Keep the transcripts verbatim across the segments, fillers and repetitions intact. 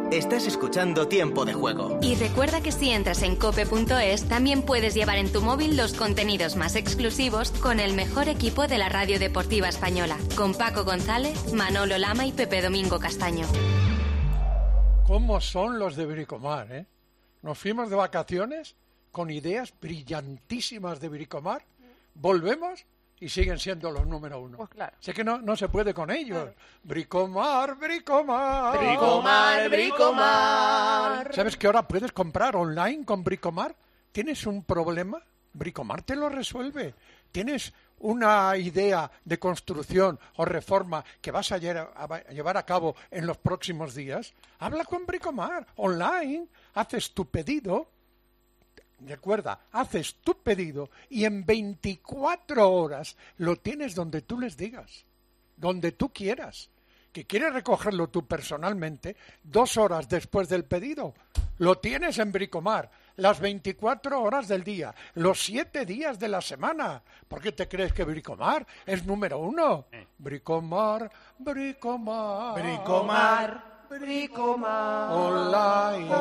Estás escuchando Tiempo de Juego. Y recuerda que si entras en cope punto es, también puedes llevar en tu móvil los contenidos más exclusivos con el mejor equipo de la radio deportiva española, con Paco González, Manolo Lama y Pepe Domingo Castaño. ¿Cómo son los de Bricomar, eh? Nos fuimos de vacaciones con ideas brillantísimas de Bricomar, volvemos y siguen siendo los número uno. Pues claro. Sé que no, no se puede con ellos. Claro. Bricomar, Bricomar. Bricomar, Bricomar. ¿Sabes que ahora puedes comprar online con Bricomar? ¿Tienes un problema? Bricomar te lo resuelve. ¿Tienes una idea de construcción o reforma que vas a llevar a cabo en los próximos días? Habla con Bricomar online, haces tu pedido. Recuerda, haces tu pedido y en veinticuatro horas lo tienes donde tú les digas, donde tú quieras. Que quieres recogerlo tú personalmente, dos horas después del pedido, lo tienes en Bricomar, las veinticuatro horas del día, los siete días de la semana. ¿Por qué te crees que Bricomar es número uno? Bricomar, Bricomar, Bricomar, Bricomar, online,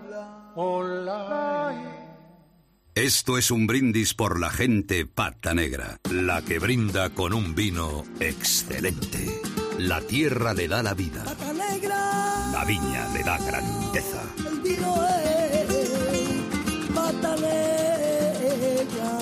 online. Esto es un brindis por la gente pata negra, la que brinda con un vino excelente. La tierra le da la vida, Pata negra, la viña le da grandeza. el vino es pata negra.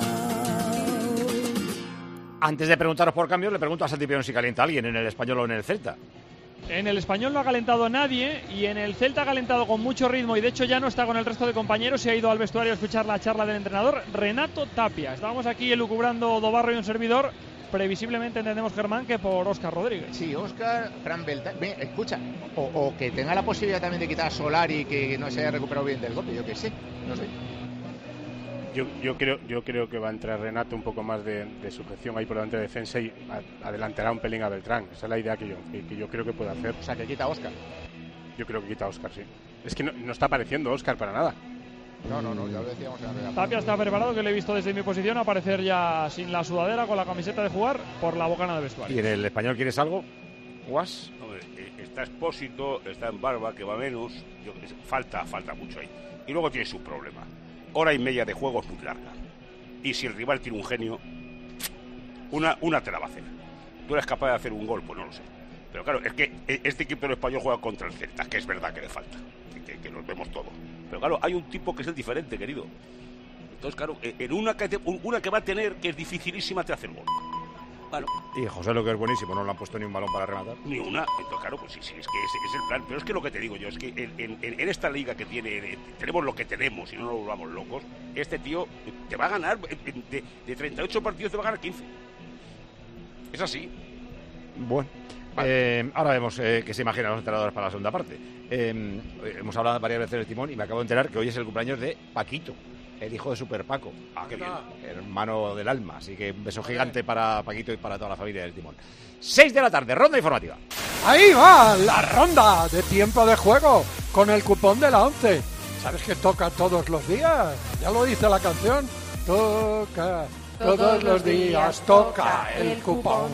Antes de preguntaros por cambios, le pregunto a Santi Peón si calienta a alguien en el Español o en el Celta. En el Español no ha calentado nadie y en el Celta ha calentado con mucho ritmo y de hecho ya no está con el resto de compañeros, se ha ido al vestuario a escuchar la charla del entrenador Renato Tapia. Estábamos aquí elucubrando Dobarro y un servidor, previsiblemente entendemos, Germán, que por Óscar Rodríguez. Sí, Óscar, Fran Beltrán, escucha, o, o que tenga la posibilidad también de quitar a Solari, que no se haya recuperado bien del golpe, yo qué sé, no sé. Yo, yo creo yo creo que va a entrar Renato un poco más de, de sujeción ahí por delante de defensa y a, adelantará un pelín a Beltrán. Esa es la idea que yo, que, que yo creo que puede hacer. O sea, que quita a Óscar. Yo creo que quita a Óscar, sí. Es que no, no está apareciendo Óscar para nada. No, no, no, ya lo decíamos en la redacción. Tapia está preparado, que le he visto desde mi posición aparecer ya sin la sudadera, con la camiseta de jugar, por la bocana de vestuario. ¿Y en el Español quieres algo, Guas? Hombre, está Expósito, está en Barba, que va menos. Yo, falta, falta mucho ahí. Y luego tiene sus problemas. Hora y media de juego es muy larga. Y si el rival tiene un genio, una, una te la va a hacer. ¿Tú eres capaz de hacer un gol? Pues no lo sé. Pero claro, es que este equipo del Español juega contra el Celta, que es verdad que le falta, que, que nos vemos todos. Pero claro, hay un tipo que es el diferente, querido. Entonces, claro, en una que, te, una que va a tener, que es dificilísima, te hace el gol. Claro. Y José, lo que es buenísimo, no le han puesto ni un balón para rematar. Ni una. Entonces, claro, pues sí, sí, es que ese es el plan. Pero es que lo que te digo yo, es que en, en, en esta liga que tiene, tenemos lo que tenemos y no nos volvamos locos, este tío te va a ganar, de, de treinta y ocho partidos te va a ganar quince. Es así. Bueno. Vale. Eh, ahora vemos eh, qué se imaginan los entrenadores para la segunda parte. Eh, hemos hablado varias veces del timón y me acabo de enterar que hoy es el cumpleaños de Paquito, el hijo de Super Paco. Ah, qué bien. Hermano del alma. Así que un beso gigante para Paquito y para toda la familia del timón. seis de la tarde, ronda informativa. Ahí va la ronda de tiempo de juego con el cupón de la once. ¿Sabes que toca todos los días? Ya lo dice la canción. Toca todos, todos los días, toca el cupón.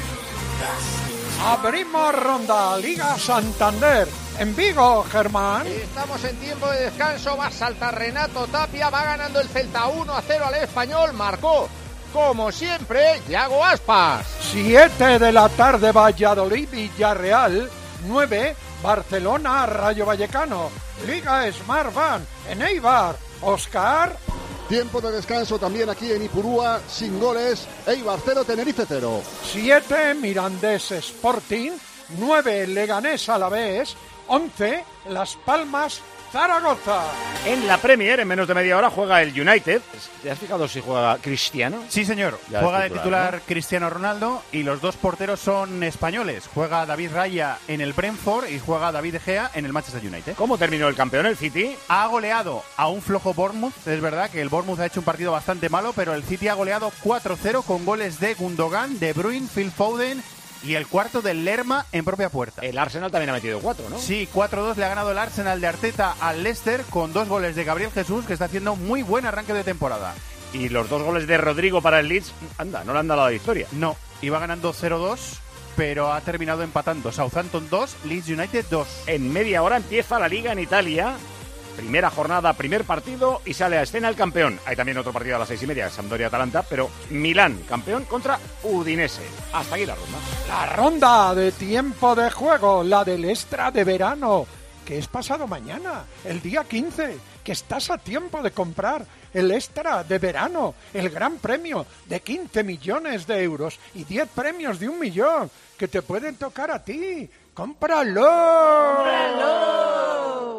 Abrimos ronda, Liga Santander. En Vigo, Germán. Estamos en tiempo de descanso, va a saltar Renato Tapia, va ganando el Celta uno a cero al Español, marcó, como siempre, Yago Aspas. siete de la tarde, Valladolid, Villarreal. nueve, Barcelona, Rayo Vallecano. Liga Smart Van, en Eibar. Óscar. Tiempo de descanso también aquí en Ipurúa, sin goles, Eibar cero, Tenerife cero. siete, Mirandés Sporting. nueve, Leganés Alavés. once, Las Palmas Zaragoza. En la Premier, en menos de media hora, juega el United. ¿Te has fijado si juega Cristiano? Sí, señor. Ya juega de titular, titular ¿no? Cristiano Ronaldo, y los dos porteros son españoles. Juega David Raya en el Brentford y juega David De Gea en el Manchester United. ¿Cómo terminó el campeón, el City? Ha goleado a un flojo Bournemouth. Es verdad que el Bournemouth ha hecho un partido bastante malo, pero el City ha goleado cuatro cero con goles de Gundogan, De Bruyne, Phil Foden y el cuarto del Lerma en propia puerta. El Arsenal también ha metido cuatro, ¿no? Sí, cuatro dos le ha ganado el Arsenal de Arteta al Leicester con dos goles de Gabriel Jesús, que está haciendo muy buen arranque de temporada. Y los dos goles de Rodrigo para el Leeds, anda, no le han dado la victoria. No, iba ganando cero dos pero ha terminado empatando. Southampton dos, Leeds United dos. En media hora empieza la Liga en Italia. Primera jornada, primer partido y sale a escena el campeón. Hay también otro partido a las seis y media, Sampdoria-Atalanta, pero Milán, campeón contra Udinese. Hasta aquí la ronda. La ronda de tiempo de juego, la del extra de verano, que es pasado mañana, el día quince, que estás a tiempo de comprar el extra de verano, el gran premio de quince millones de euros y diez premios de un millón que te pueden tocar a ti. ¡Cómpralo! ¡Cómpralo!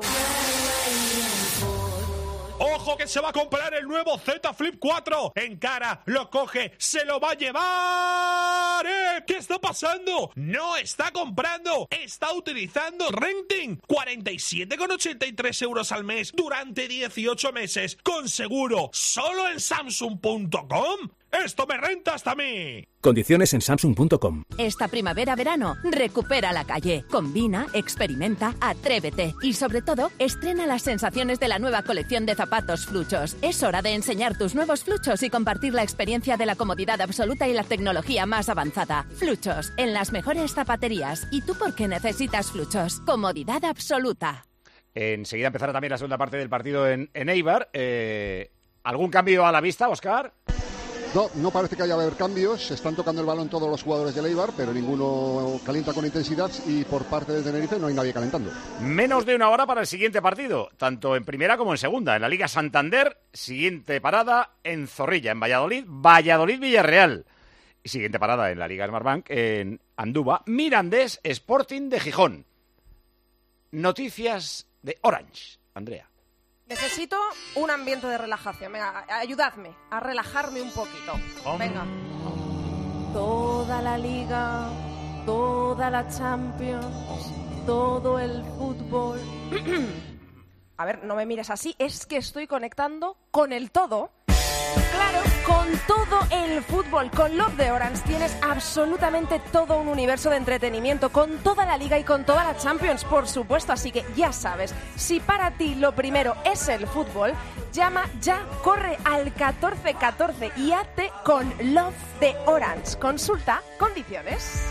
¡Ojo que se va a comprar el nuevo Z Flip cuatro! En cara, lo coge, se lo va a llevar. ¿Eh? ¿Qué está pasando? No está comprando, está utilizando renting. cuarenta y siete con ochenta y tres euros al mes durante dieciocho meses, con seguro, solo en Samsung punto com. ¡Esto me renta hasta a mí! Condiciones en Samsung punto com. Esta primavera-verano, recupera la calle. Combina, experimenta, atrévete y, sobre todo, estrena las sensaciones de la nueva colección de zapatos Fluchos. Es hora de enseñar tus nuevos Fluchos y compartir la experiencia de la comodidad absoluta y la tecnología más avanzada. Fluchos, en las mejores zapaterías. ¿Y tú por qué necesitas Fluchos? Comodidad absoluta. Enseguida empezará también la segunda parte del partido en, en Eibar. Eh, ¿Algún cambio a la vista, Óscar? No, no parece que haya haber cambios, se están tocando el balón todos los jugadores del Eibar, pero ninguno calienta con intensidad y por parte de Tenerife no hay nadie calentando. Menos de una hora para el siguiente partido, tanto en primera como en segunda. En la Liga Santander, siguiente parada en Zorrilla, en Valladolid, Valladolid-Villarreal. Y siguiente parada en la Liga Smartbank, en Andúba, Mirandés Sporting de Gijón. Noticias de Orange, Andrea. Necesito un ambiente de relajación. Venga, ayudadme a relajarme un poquito. Venga. Toda la Liga, toda la Champions, todo el fútbol. A ver, no me mires así, es que estoy conectando con el todo. Claro, con todo el fútbol, con Love de Orange tienes absolutamente todo un universo de entretenimiento, con toda la Liga y con toda la Champions, por supuesto. Así que ya sabes, si para ti lo primero es el fútbol, llama ya, corre al catorce catorce y hazte con Love de Orange. Consulta condiciones.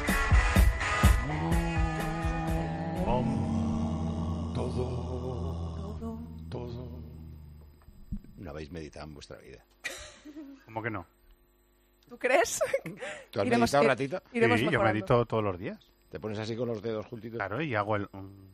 Todo, todo. No habéis meditado en vuestra vida. ¿Cómo que no? ¿Tú crees? ¿Tú has Iremos, meditado un ir- ratito? iremos Sí, yo mejorando. medito todos los días. ¿Te pones así con los dedos juntitos? Claro, y hago el... um,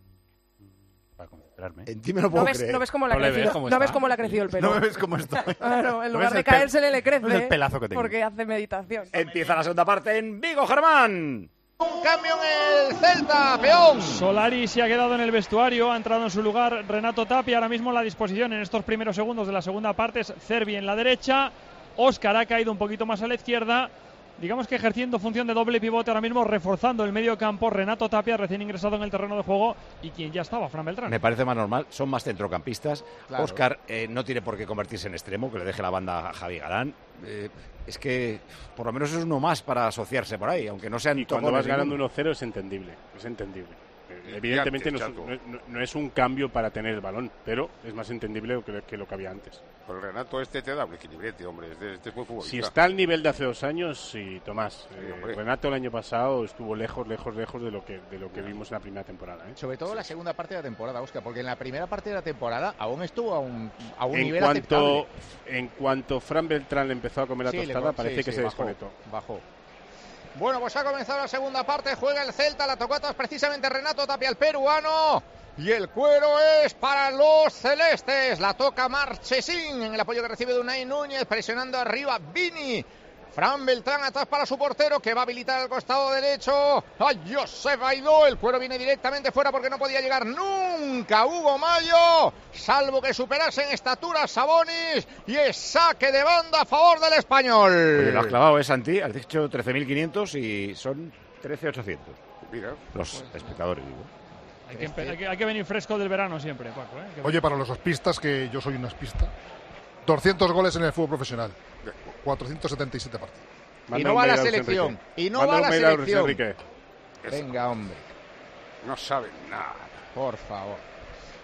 para concentrarme. En ti me lo puedo ¿No ves, creer. ¿No ves cómo le ha No le ves crecido, cómo ¿no está. ves cómo le ha crecido el pelo? No me ves cómo estoy. Claro, en ¿No lugar ves de el pel- caérsele le crece. no ves el pelazo que tengo? Porque hace meditación. Empieza la segunda parte en Vigo, Germán. Un cambio en el Celta, peón. Solari se ha quedado en el vestuario, ha entrado en su lugar Renato Tapia. Ahora mismo la disposición en estos primeros segundos de la segunda parte es Cervi en la derecha, Óscar ha caído un poquito más a la izquierda, digamos que ejerciendo función de doble pivote ahora mismo, reforzando el medio campo Renato Tapia, recién ingresado en el terreno de juego, y quien ya estaba, Fran Beltrán. Me parece más normal, son más centrocampistas. Claro. Óscar eh, no tiene por qué convertirse en extremo, que le deje la banda a Javi Galán. Eh, es que por lo menos es uno más para asociarse por ahí, aunque no sean Y cuando togones vas ganando ninguno. uno cero es entendible, es entendible. Eh, Y Evidentemente no antes, es, Chaco. no, es- no es un cambio para tener el balón, pero es más entendible que, que lo que había antes. Pero el Renato este te da un equilibrete, hombre. Este, este es buen futbolista. Si está al nivel de hace dos años, sí, Tomás. Eh, hombre. Renato el año pasado estuvo lejos, lejos, lejos de lo que de lo que vimos en la primera temporada. ¿eh? Sobre todo la segunda parte de la temporada, Óscar, porque en la primera parte de la temporada aún estuvo a un, a un En nivel cuanto, aceptable. en cuanto Fran Beltrán le empezó a comer la Sí, le tostada, co- parece sí, que sí, se bajó, desconectó. Bajó. Bueno, pues ha comenzado la segunda parte, juega el Celta, la tocata es precisamente Renato Tapia, el peruano, y el cuero es para los celestes, la toca Marchesín en el apoyo que recibe de Unai Núñez, presionando arriba Vini, Fran Beltrán atrás para su portero, que va a habilitar al costado derecho a Josep Aidó, el cuero viene directamente fuera porque no podía llegar nunca Hugo Mayo, salvo que superase en estatura Sabonis, y es saque de banda a favor del español. Oye, lo has clavado, ¿eh, Santi? Has dicho trece mil quinientos y son trece mil ochocientos. Mira. Los espectadores, digo. Hay que, empe- hay que- hay que venir fresco del verano siempre, Paco. ¿eh? Que- Oye, para los aspistas, que yo soy un aspista, doscientos goles en el fútbol profesional, cuatrocientos setenta y siete partidos. Y no va a la selección, y no va a la selección. Venga, hombre. No saben nada. Por favor.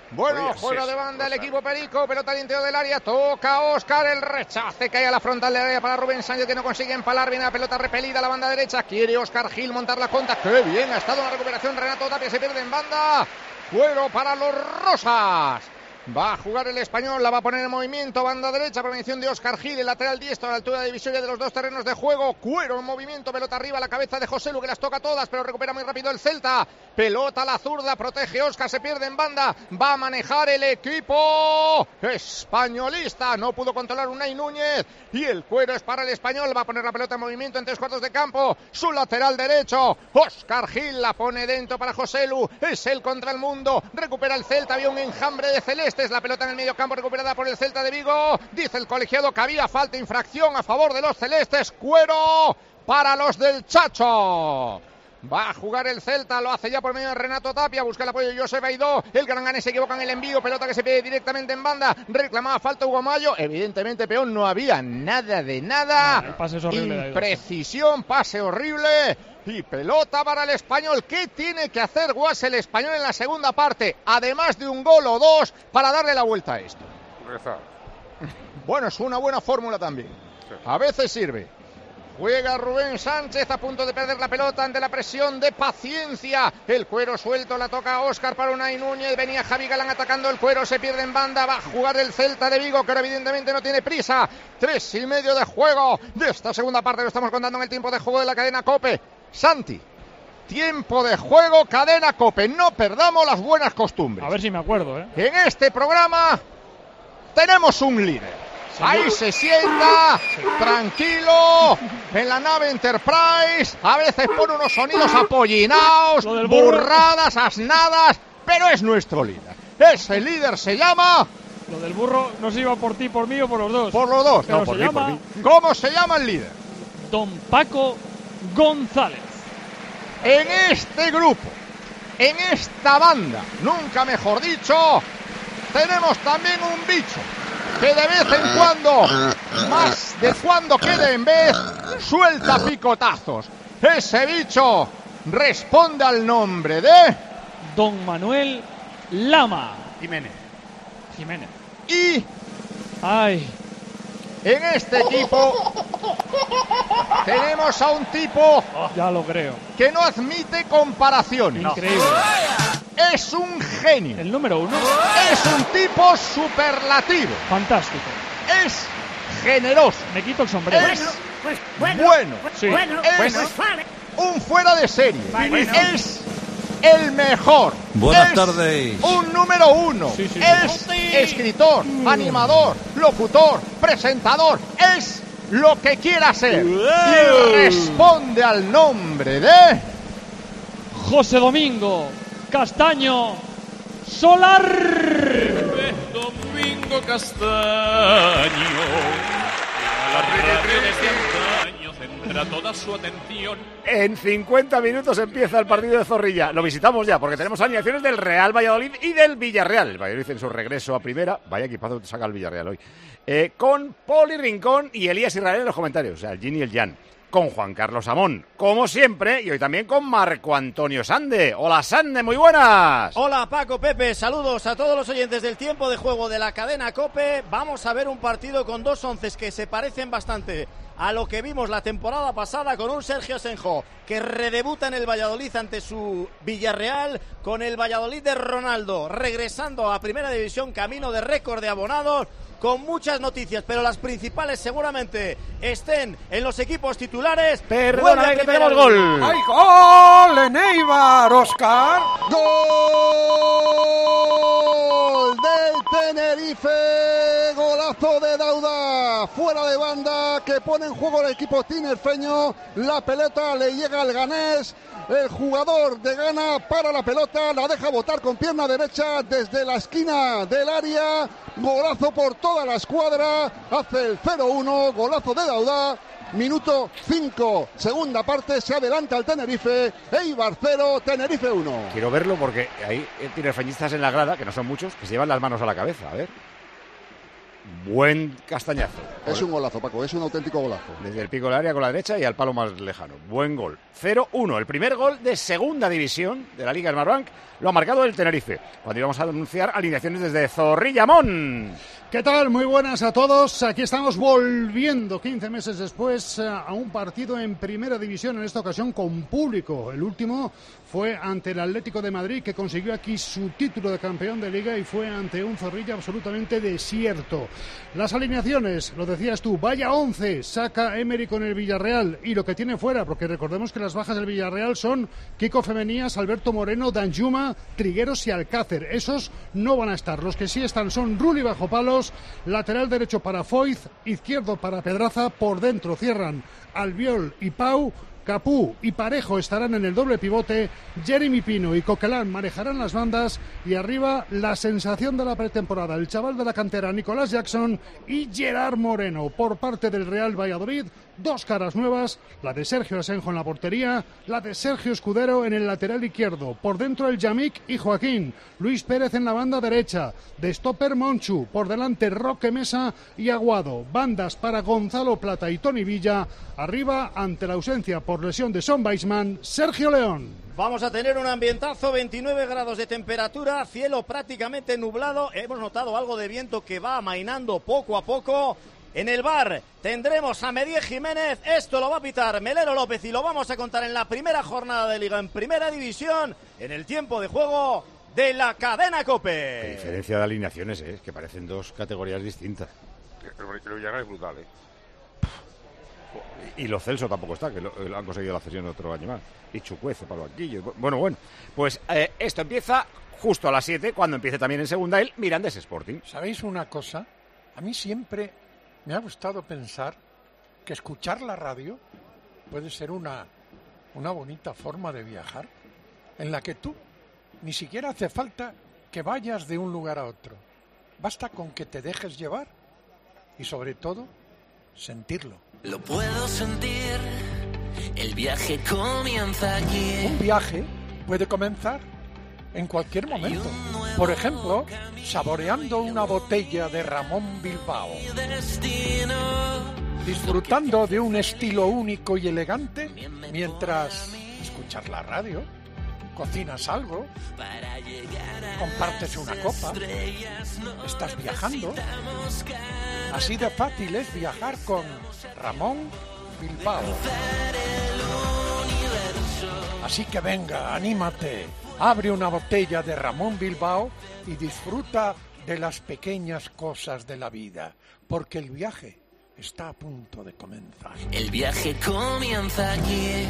Bueno, Oye, juega sí, de banda el Óscar. equipo Perico, pelota al interior del área, toca Óscar, el rechace cae a la frontal del área para Rubén Sánchez, que no consigue empalar, viene la pelota repelida a la banda derecha, quiere Óscar Gil montar la conta, qué bien ha estado en la recuperación Renato Tapia, se pierde en banda, Cuero para los rosas. Va a jugar el español, la va a poner en movimiento, banda derecha, prohibición de Óscar Gil, el lateral diestro a la altura de divisoria de los dos terrenos de juego. Cuero en movimiento, pelota arriba, la cabeza de José Lu, que las toca todas, pero recupera muy rápido el Celta. Pelota a la zurda, protege Óscar, se pierde en banda, va a manejar el equipo españolista. No pudo controlar Unai Núñez y el Cuero es para el español, va a poner la pelota en movimiento en tres cuartos de campo. Su lateral derecho, Óscar Gil la pone dentro para José Lu, es él contra el mundo, recupera el Celta, había un enjambre de celestes, la pelota en el medio campo recuperada por el Celta de Vigo, dice el colegiado que había falta, infracción a favor de los celestes. Cuero para los del Chacho. Va a jugar el Celta, lo hace ya por medio de Renato Tapia, busca el apoyo de Josep Aidó, el Granganés se equivoca en el envío, pelota que se pide directamente en banda, reclamaba falta Hugo Mayo, evidentemente peón, no había nada de nada, no, el pase es horrible de Aidó. Imprecisión, pase horrible y pelota para el español. ¿Qué tiene que hacer Guas el español en la segunda parte, además de un gol o dos, para darle la vuelta a esto? Rezar. Bueno, es una buena fórmula también, a veces sirve. Juega Rubén Sánchez a punto de perder la pelota ante la presión de Paciencia. El Cuero suelto, la toca a Óscar para Unai Núñez. Venía Javi Galán atacando el Cuero, se pierde en banda. Va a jugar el Celta de Vigo, que ahora evidentemente no tiene prisa. Tres y medio de juego de esta segunda parte. Lo estamos contando en el tiempo de juego de la cadena COPE. Santi, tiempo de juego, cadena COPE. No perdamos las buenas costumbres. A ver si me acuerdo, ¿eh? En este programa tenemos un líder. Ahí se sienta, tranquilo, en la nave Enterprise, a veces pone unos sonidos apollinados, burradas, asnadas, pero es nuestro líder. Ese líder se llama... Lo del burro no se iba por ti, por mí o por los dos. Por los dos, pero no, por se mí, llama por mí. ¿Cómo se llama el líder? Don Paco González. En este grupo, en esta banda, nunca mejor dicho, tenemos también un bicho que de vez en cuando, más de cuando quede en vez, suelta picotazos. Ese bicho responde al nombre de... Don Manuel Lama Jiménez. Jiménez. Y... Ay... En este equipo tenemos a un tipo... Ya lo creo. Que no admite comparaciones. Increíble. Es un genio. El número uno. Es un tipo superlativo. Fantástico. Es generoso. Me quito el sombrero. Es Pues bueno. bueno. Sí. Bueno, Es pues vale. un fuera de serie. Bueno. Es el mejor. Buenas Es tardes. Un número uno. Sí, sí, sí. Es escritor, animador, locutor, presentador. Es lo que quiera ser. Y responde al nombre de... José Domingo Castaño Solar. Domingo Castaño. La radio desde antaño centra toda su atención. En cincuenta minutos empieza el partido de Zorrilla. Lo visitamos ya porque tenemos alineaciones del Real Valladolid y del Villarreal. El Valladolid en su regreso a primera. Vaya equipazo que saca el Villarreal hoy. Eh, con Poli Rincón y Elías Israel en los comentarios. O sea, el Gin y el Jan. Con Juan Carlos Amón, como siempre, y hoy también con Marco Antonio Sande. Hola Sande, muy buenas. Hola Paco, Pepe, saludos a todos los oyentes del tiempo de juego de la cadena COPE. Vamos a ver un partido con dos onces que se parecen bastante a lo que vimos la temporada pasada, con un Sergio Senjo que redebuta en el Valladolid ante su Villarreal, con el Valladolid de Ronaldo regresando a Primera División, camino de récord de abonados, con muchas noticias, pero las principales seguramente estén en los equipos titulares. Perdona, que tenemos gol. ¡Hay gol en Eibar, Óscar! ¡Gol del Tenerife! Golazo de Dauda, fuera de banda, que pone en juego el equipo tinerfeño. La pelota le llega al ganés. El jugador de Ghana para la pelota, la deja botar con pierna derecha desde la esquina del área. Golazo por toda la escuadra. Hace el cero uno, golazo de Dauda. Minuto cinco, segunda parte, se adelanta el Tenerife. Eibar cero, Tenerife uno. Quiero verlo porque hay tinerfeñistas en la grada, que no son muchos, que se llevan las manos a la cabeza. A ver. Buen castañazo. Es un golazo, Paco, es un auténtico golazo. Desde el pico del área con la derecha y al palo más lejano. Buen gol. cero uno. El primer gol de segunda división de la Liga Smartbank lo ha marcado el Tenerife. Cuando íbamos a anunciar alineaciones desde Zorrillamón. ¿Qué tal? Muy buenas a todos. Aquí estamos volviendo quince meses después a un partido en primera división, en esta ocasión con público. El último fue ante el Atlético de Madrid, que consiguió aquí su título de campeón de Liga, y fue ante un Zorrilla absolutamente desierto. Las alineaciones, lo decías tú, vaya once saca Emery con el Villarreal, y lo que tiene fuera, porque recordemos que las bajas del Villarreal son Kiko Femenías, Alberto Moreno, Danjuma, Trigueros y Alcácer. Esos no van a estar. Los que sí están son Rulli bajo palos, lateral derecho para Foyz, izquierdo para Pedraza, por dentro cierran Albiol y Pau, Capú y Parejo estarán en el doble pivote, Jeremy Pino y Coquelin manejarán las bandas, y arriba la sensación de la pretemporada, el chaval de la cantera Nicolás Jackson y Gerard Moreno. Por parte del Real Valladolid, dos caras nuevas, la de Sergio Asenjo en la portería, la de Sergio Escudero en el lateral izquierdo, por dentro el Yamik y Joaquín, Luis Pérez en la banda derecha, de stopper Monchu, por delante Roque Mesa y Aguado, bandas para Gonzalo Plata y Tony Villa, arriba ante la ausencia por lesión de Son Weisman, Sergio León. Vamos a tener un ambientazo, veintinueve grados de temperatura, cielo prácticamente nublado, hemos notado algo de viento que va amainando poco a poco. En el bar tendremos a Medier Jiménez, esto lo va a pitar Melero López y lo vamos a contar en la primera jornada de Liga en Primera División, en el tiempo de juego de la cadena COPE. Qué diferencia de alineaciones, ¿eh? Que parecen dos categorías distintas. El Villarreal es brutal, ¿eh? Y Lo Celso tampoco está, que lo, lo han conseguido la cesión otro año más. Y Chucuece para los banquillos. Bueno, bueno, pues eh, esto empieza justo a las siete, cuando empiece también en segunda el Mirandés Sporting. ¿Sabéis una cosa? A mí siempre me ha gustado pensar que escuchar la radio puede ser una, una bonita forma de viajar, en la que tú ni siquiera hace falta que vayas de un lugar a otro. Basta con que te dejes llevar y, sobre todo, sentirlo. Lo puedo sentir, el viaje comienza aquí. Un viaje puede comenzar en cualquier momento. Por ejemplo, saboreando una botella de Ramón Bilbao, disfrutando de un estilo único y elegante mientras escuchas la radio, cocinas algo, compartes una copa, estás viajando. Así de fácil es viajar con Ramón Bilbao. Así que venga, anímate, abre una botella de Ramón Bilbao y disfruta de las pequeñas cosas de la vida, porque el viaje está a punto de comenzar. El viaje comienza aquí.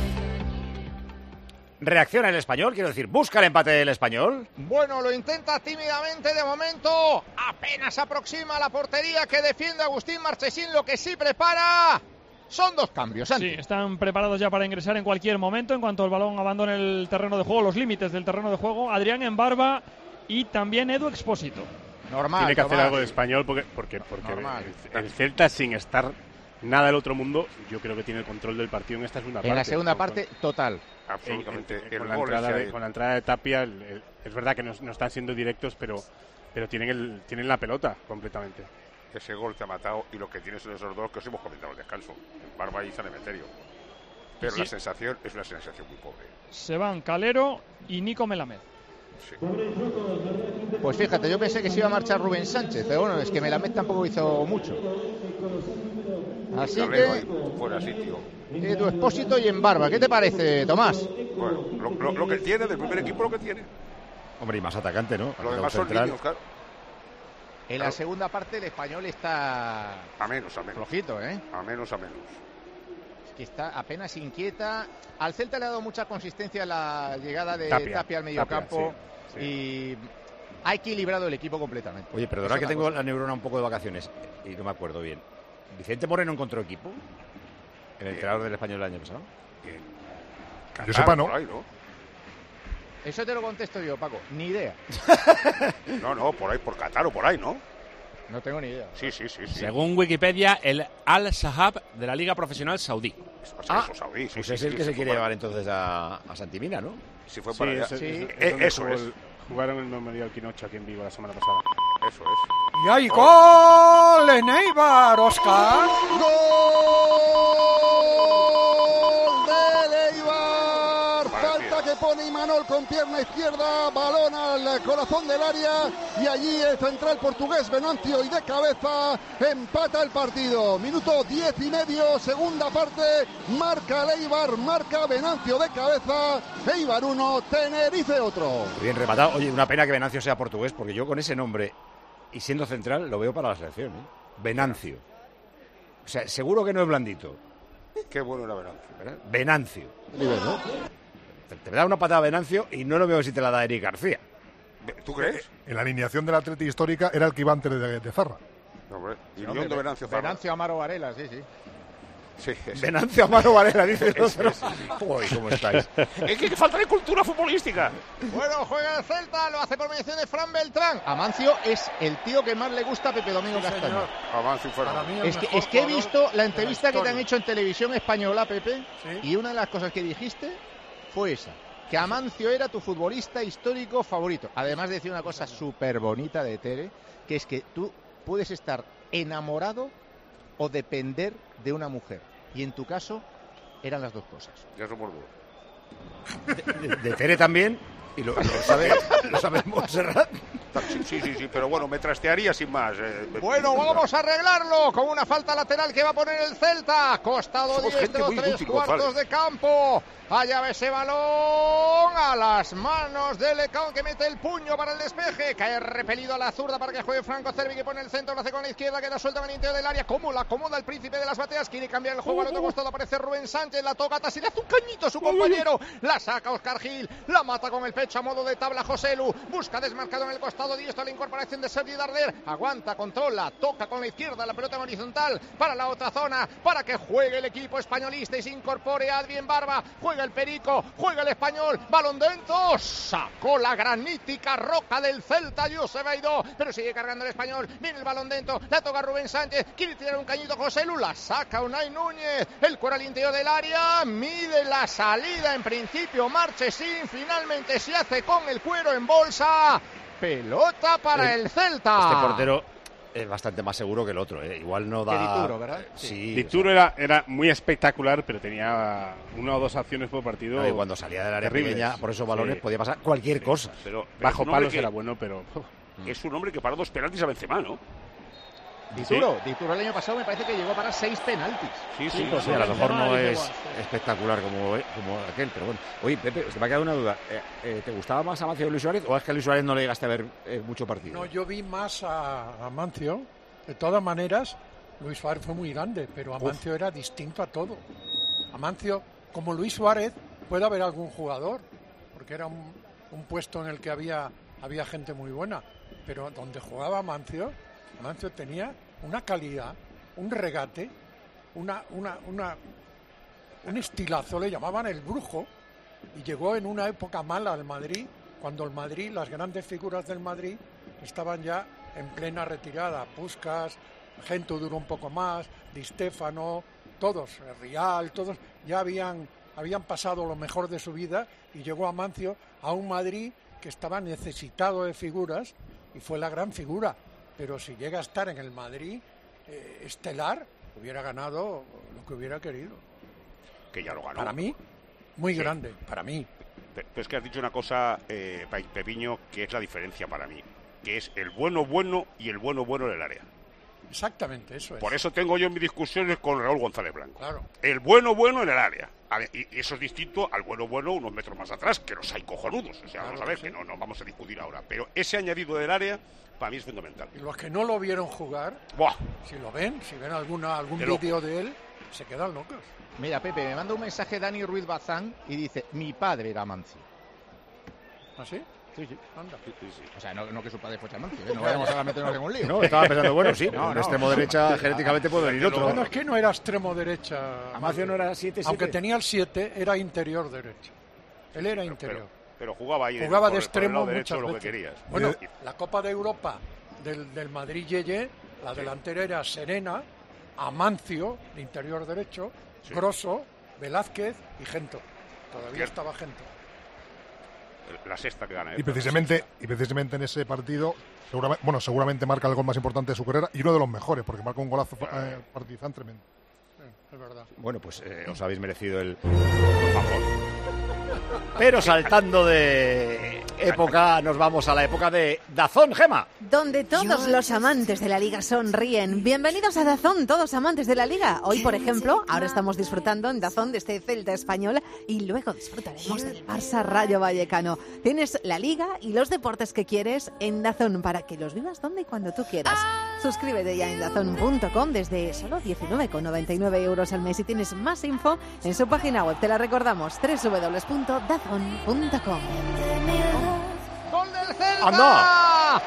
Reacciona el Español, quiero decir, busca el empate del Español. Bueno, lo intenta tímidamente de momento. Apenas aproxima a la portería que defiende Agustín Marchesín. Lo que sí prepara son dos cambios. Santi. Sí, están preparados ya para ingresar en cualquier momento. En cuanto el balón abandone el terreno de juego, los límites del terreno de juego, Adrián Embarba y también Edu Expósito. Normal. Tiene que normal. hacer algo de Español porque, porque, porque el, el Celta, sin estar nada del otro mundo, yo creo que tiene el control del partido en esta segunda parte. En la segunda parte, total. Absolutamente. En, en, con, la entrada de, con la entrada de Tapia, el, el, es verdad que no, no están siendo directos, pero, pero tienen, el, tienen la pelota completamente. Ese gol te ha matado, y lo que tienes son esos dos que os hemos comentado al descanso, Barba y San Emeterio. Pero sí, la sensación es una sensación muy pobre. Se van Calero y Nico Melamed. Sí. Pues fíjate, yo pensé que se iba a marchar Rubén Sánchez, pero bueno, es que Melamed tampoco hizo mucho. Así Calero que ahí, fuera sitio. Edu Expósito y Embarba. ¿Qué te parece, Tomás? Bueno, lo, lo, lo que tiene del primer equipo, lo que tiene. Hombre, y más atacante, ¿no? Lo demás son niños, claro. En la segunda parte el Español está a menos, a menos. Flojito, ¿eh? A menos, a menos. Es que está apenas inquieta. Al Celta le ha dado mucha consistencia la llegada de Tapia, Tapia al mediocampo. Sí, sí. Y ha equilibrado el equipo completamente. Oye, perdona Eso que tengo cosa. la neurona un poco de vacaciones y no me acuerdo bien. ¿Vicente Moreno encontró equipo? ¿El entrenador del Español el año pasado? Bien. Yo sepa, no. Ahí, ¿no? Eso te lo contesto yo, Paco. Ni idea. No, no, por ahí, por Qatar o por ahí, ¿no? No tengo ni idea. Sí, sí, sí. sí. Según Wikipedia, el Al-Shahab de la Liga Profesional Saudí. Ah, eso, saudí, sí, pues sí, es sí, el sí, que se fue quiere para... llevar entonces a, a Santimina, ¿no? Si fue sí, para allá. Eso, sí. es, Eh, es eso jugó es. El, jugaron el Memorial Quinocho aquí en Vigo la semana pasada. Eso es. Y hay gol en Eibar, Oscar. ¡Gol de Eibar! Falta que pone Imanol con pierna izquierda, balón al corazón del área y allí el central portugués Venancio y de cabeza empata el partido. Minuto diez y medio, segunda parte, marca el Eibar, marca Venancio de cabeza. Eibar uno, Tenerife otro. Bien rematado. Oye, una pena que Venancio sea portugués, porque yo con ese nombre y siendo central lo veo para la selección, ¿eh? Venancio. O sea, seguro que no es blandito. Qué bueno era Venancio. ¿Verdad? Venancio. Nivel, ¿no? Te, te da una patada a Venancio y no lo veo si te la da Eric García. ¿Tú crees? En la alineación del Atleti histórica era el que iba antes de, de Zarra. No, hombre. Y Sí, León hombre, de Venancio Zarra. Venancio Amaro Varela, sí, sí. Sí, es- Venancio Amaro Varela, dice el Ese, otro. ese. Uy, ¿cómo estáis? Es que falta de cultura futbolística. Bueno, juega el Celta, lo hace por mediación de Fran Beltrán. Amancio es el tío que más le gusta a Pepe Domingo Sí, Castaño. señor. Amancio fuera. Para mí el Es que, mejor es que he jugador visto de la entrevista que te han historia. hecho en televisión española, Pepe, Sí. y una de las cosas que dijiste fue esa, que Amancio era tu futbolista histórico favorito. Además de decir una cosa súper bonita de Tere, que es que tú puedes estar enamorado o depender de una mujer. Y en tu caso, eran las dos cosas. Ya somos dos. De, de- de Tere también, y lo, lo sabe, lo sabe Montserrat. Sí, sí, sí, sí, pero bueno, me trastearía sin más. eh, Bueno, vamos a arreglarlo con una falta lateral que va a poner el Celta. Costado Somos gente diestro, muy tres inútil, cuartos González. de campo. Allá va ese balón a las manos de Lecão, que mete el puño para el despeje. Cae repelido a la zurda para que juegue Franco Cervi, que pone el centro, lo hace con la izquierda, queda suelta en el interior del área. Cómo la acomoda el príncipe de las bateas. Quiere cambiar el juego al otro costado. Aparece Rubén Sánchez, la toca, Tassi, le hace un cañito a su compañero. La saca Óscar Gil, la mata con el pecho a modo de tabla Joselu. Busca desmarcado en el costado diestro la incorporación de Sergi Darder. Aguanta, controla, toca con la izquierda la pelota en horizontal para la otra zona, para que juegue el equipo españolista y se incorpore Adrien Barba. Juega el Perico, juega el Español, balón dentro, sacó la granítica roca del Celta, Josep Aidó, pero sigue cargando el Español. Viene el balón dentro, la toca Rubén Sánchez, quiere tirar un cañito José Lu, la saca Unai Núñez, el cuero al interior del área, mide la salida, en principio Marchesín, finalmente se hace con el cuero en bolsa. Pelota para el, el Celta. Este portero es bastante más seguro que el otro, ¿eh? Igual no da... Que Dituro, ¿verdad? Sí. Dituro o sea, era, era muy espectacular, pero tenía una o dos acciones por partido. no, y cuando salía del área terribles. pequeña, por esos balones Sí. podía pasar cualquier Sí. cosa. Pero, pero Bajo es un hombre palos que- era bueno, pero... Es un hombre que paró dos penaltis a Benzema, ¿no? Dituro, Dituro el año pasado me parece que llegó para seis penaltis. Sí, sí. Sí, pues sí, a lo mejor no es espectacular como, como aquel, pero bueno. Oye, Pepe, se me ha quedado una duda. Eh, eh, ¿Te gustaba más Amancio que Luis Suárez o es que a Luis Suárez no le llegaste a ver eh, mucho partido? No, yo vi más a Amancio. De todas maneras, Luis Suárez fue muy grande, pero Amancio era distinto a todo. Amancio, como Luis Suárez, puede haber algún jugador, porque era un, un puesto en el que había, había gente muy buena, pero donde jugaba Amancio, Amancio tenía una calidad, un regate, una, una, una, un estilazo, le llamaban el brujo, y llegó en una época mala al Madrid, cuando el Madrid, las grandes figuras del Madrid, estaban ya en plena retirada. Puskás, Gento duró un poco más, Di Stéfano, todos, Rial, todos ya habían, habían pasado lo mejor de su vida, y llegó Amancio a un Madrid que estaba necesitado de figuras y fue la gran figura. Pero si llega a estar en el Madrid eh, estelar, hubiera ganado lo que hubiera querido. Que ya lo ganó. Para mí, muy Sí. grande, para mí. Pero es que has dicho una cosa, eh, Pepiño, que es la diferencia para mí, que es el bueno bueno y el bueno bueno en el área. Exactamente, eso es. Por eso tengo yo mis discusiones con Raúl González Blanco. Claro. El bueno bueno en el área. A ver, y eso es distinto al bueno bueno unos metros más atrás, que los hay cojonudos. O sea, Claro, vamos a ver, sí. que no, no vamos a discutir ahora. Pero ese añadido del área, para mí es fundamental. Y los que no lo vieron jugar, Buah. si lo ven, si ven alguna algún De loco. vídeo de él, se quedan locos. Mira, Pepe, me manda un mensaje Dani Ruiz Bazán y dice, mi padre era Amancio. ¿Así? Sí, sí. Anda. O sea, no, no que su padre fuese Amancio, ¿eh? No vayamos a meternos en un lío. No, estaba pensando, bueno, sí, No, un no. extremo derecha genéticamente puede venir otro. Bueno, es que no era extremo derecha. Amancio no era siete siete. Aunque tenía el siete, era interior derecho. Él era interior. Pero, pero jugaba ahí. Jugaba por de el- por el lado extremo derecho muchas lo veces. que querías. Bueno, la Copa de Europa del, del Madrid Yeye, la Sí. delantera era Serena, Amancio, de interior derecho, Sí. Grosso, Velázquez y Gento. Todavía Cierto. estaba Gento. la sexta que gana. Y precisamente, y precisamente en ese partido, seguramente, bueno, seguramente marca el gol más importante de su carrera y uno de los mejores, porque marca un golazo eh, partizan tremendo. Es verdad. Bueno, pues eh, os habéis merecido el, el favor. Pero saltando de época, nos vamos a la época de DAZN, Gema. Donde todos los amantes de la Liga sonríen. Bienvenidos a DAZN, todos amantes de la Liga. Hoy, por ejemplo, ahora estamos disfrutando en DAZN de este Celta español y luego disfrutaremos del Barça Rayo Vallecano. Tienes la Liga y los deportes que quieres en DAZN para que los vivas donde y cuando tú quieras. Suscríbete ya en dazn punto com desde solo diecinueve con noventa y nueve euros al mes y tienes más info en su página web. Te la recordamos, doble u doble u doble u punto dazn punto com. ¡Gol del Celta! ¡Anda!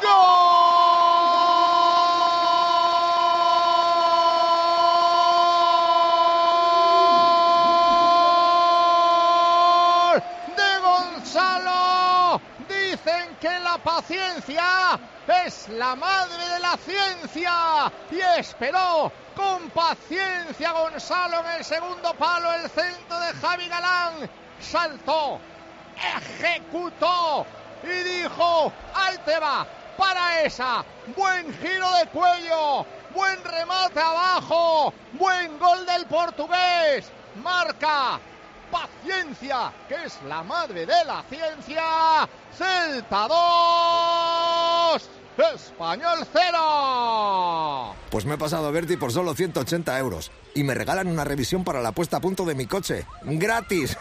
¡Gol de Gonzalo! Dicen que la paciencia es la madre de la ciencia y esperó con paciencia Gonzalo en el segundo palo el centro de Javi Galán. Saltó, ejecutó y dijo, ahí te va, para esa, buen giro de cuello, buen remate abajo, buen gol del portugués, marca, paciencia, que es la madre de la ciencia, Celta dos, Español cero. Pues me he pasado a Berti por solo ciento ochenta euros y me regalan una revisión para la puesta a punto de mi coche, gratis.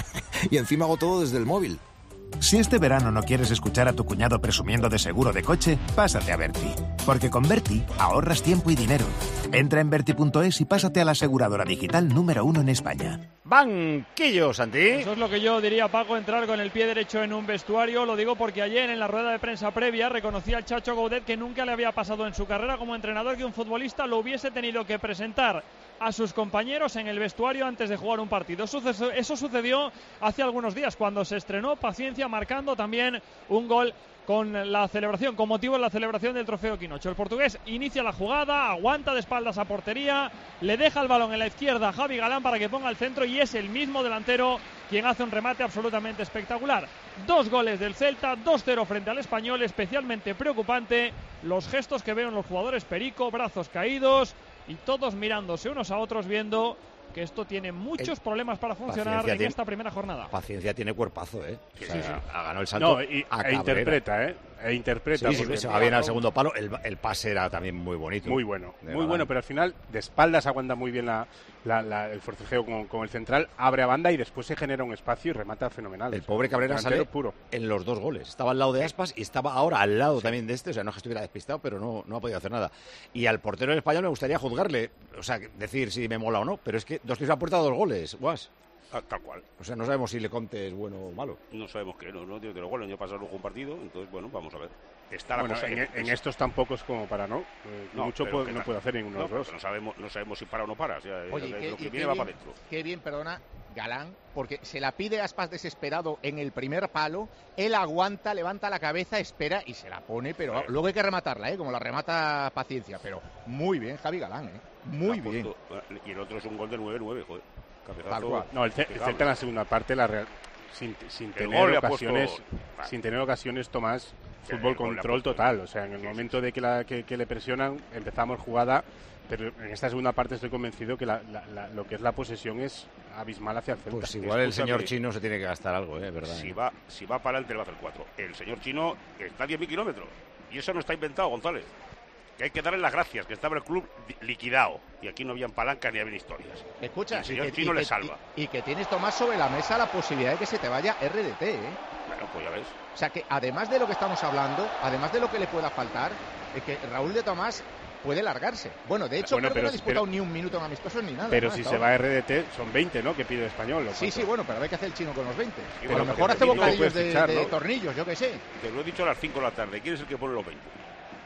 Y encima hago todo desde el móvil. Si este verano no quieres escuchar a tu cuñado presumiendo de seguro de coche, pásate a Berti. Porque con Berti ahorras tiempo y dinero. Entra en berti punto es y pásate a la aseguradora digital número uno en España. Banquillo, Santi. Eso es lo que yo diría, Paco, entrar con el pie derecho en un vestuario. Lo digo porque ayer en la rueda de prensa previa reconocía al Chacho Gaudet que nunca le había pasado en su carrera como entrenador que un futbolista lo hubiese tenido que presentar a sus compañeros en el vestuario antes de jugar un partido. Eso sucedió hace algunos días cuando se estrenó Paciencia marcando también un gol con la celebración, con motivo de la celebración del trofeo Quinocho. El portugués inicia la jugada, aguanta de espaldas a portería, le deja el balón en la izquierda a Javi Galán para que ponga el centro y es el mismo delantero quien hace un remate absolutamente espectacular. Dos goles del Celta, dos cero frente al Español, especialmente preocupante los gestos que veo en los jugadores Perico, brazos caídos y todos mirándose unos a otros viendo que esto tiene muchos el, problemas para funcionar en tiene, esta primera jornada. Paciencia tiene cuerpazo, ¿eh? O sea, sí, sí. Ha ganado el No, salto y, a e interpreta, ¿eh? E interpreta. Sí, sí, se va bien al segundo palo. El, el pase era también muy bonito. Muy bueno, muy Galán. bueno, pero al final de espaldas aguanta muy bien la, la, la, el forcejeo con, con el central, abre a banda y después se genera un espacio y remata fenomenal. El pobre Cabrera sale puro en los dos goles. Estaba al lado de Aspas y estaba ahora al lado sí. también de este. O sea, no es que estuviera despistado, pero no, no ha podido hacer nada. Y al portero del Español me gustaría juzgarle, o sea, decir si me mola o no, pero es que dos tiros a puerta, dos goles, guas. Ah, tal cual. O sea, no sabemos si Leconte es bueno o malo. No sabemos qué, no, no tiene los goles. Yo pasado un partido, entonces, bueno, vamos a ver. Está la bueno, cosa en, en, en estos tampoco es como para no. Eh, no mucho puede, no puede hacer ninguno no, de los dos. No sabemos, no sabemos si para o no para. O sea, Oye, lo, qué, lo que y viene qué va bien, para adentro. Qué bien, perdona, Galán, porque se la pide a Aspas desesperado en el primer palo, él aguanta, levanta la cabeza, espera y se la pone, pero bueno. Luego hay que rematarla, ¿eh? Como la remata Paciencia, pero muy bien Javi Galán, ¿eh? Muy bien. Puesto, y el otro es un gol de nueve nueve, joder. No, el, el Celta en la segunda parte, la Real, sin, sin tener ocasiones, puesto... sin tener ocasiones, Tomás, fútbol control total. O sea, en el sí, momento sí. de que, la, que, que le presionan, empezamos jugada, pero en esta segunda parte estoy convencido que la, la, la, lo que es la posesión es abismal hacia el Celta. Pues igual el señor Chino se tiene que gastar algo, ¿eh? ¿Verdad? Si va, si va para adelante, le va a hacer cuatro. El señor Chino está a diez mil kilómetros y eso no está inventado, González. Que hay que darle las gracias, que estaba el club liquidado y aquí no habían palancas ni habían historias. Escucha, y el señor y que, Chino y le que, salva. Y, y que tienes, Tomás, sobre la mesa la posibilidad de que se te vaya R D T, ¿eh? Bueno, pues ya ves. O sea que además de lo que estamos hablando, además de lo que le pueda faltar, es que Raúl de Tomás puede largarse. Bueno, de hecho, bueno, creo pero, que no ha disputado pero, ni un minuto en amistosos ni nada. Pero ¿no? si Hasta se ahora. va a R D T, son veinte, ¿no? Que pide el Español. Sí, sí, bueno, pero a ver qué hace el Chino con los veinte. Sí, a lo bueno, mejor hace bocadillos de, fichar, de ¿no? tornillos, yo qué sé. Te lo he dicho a las cinco de la tarde. ¿Quién es el que pone los veinte?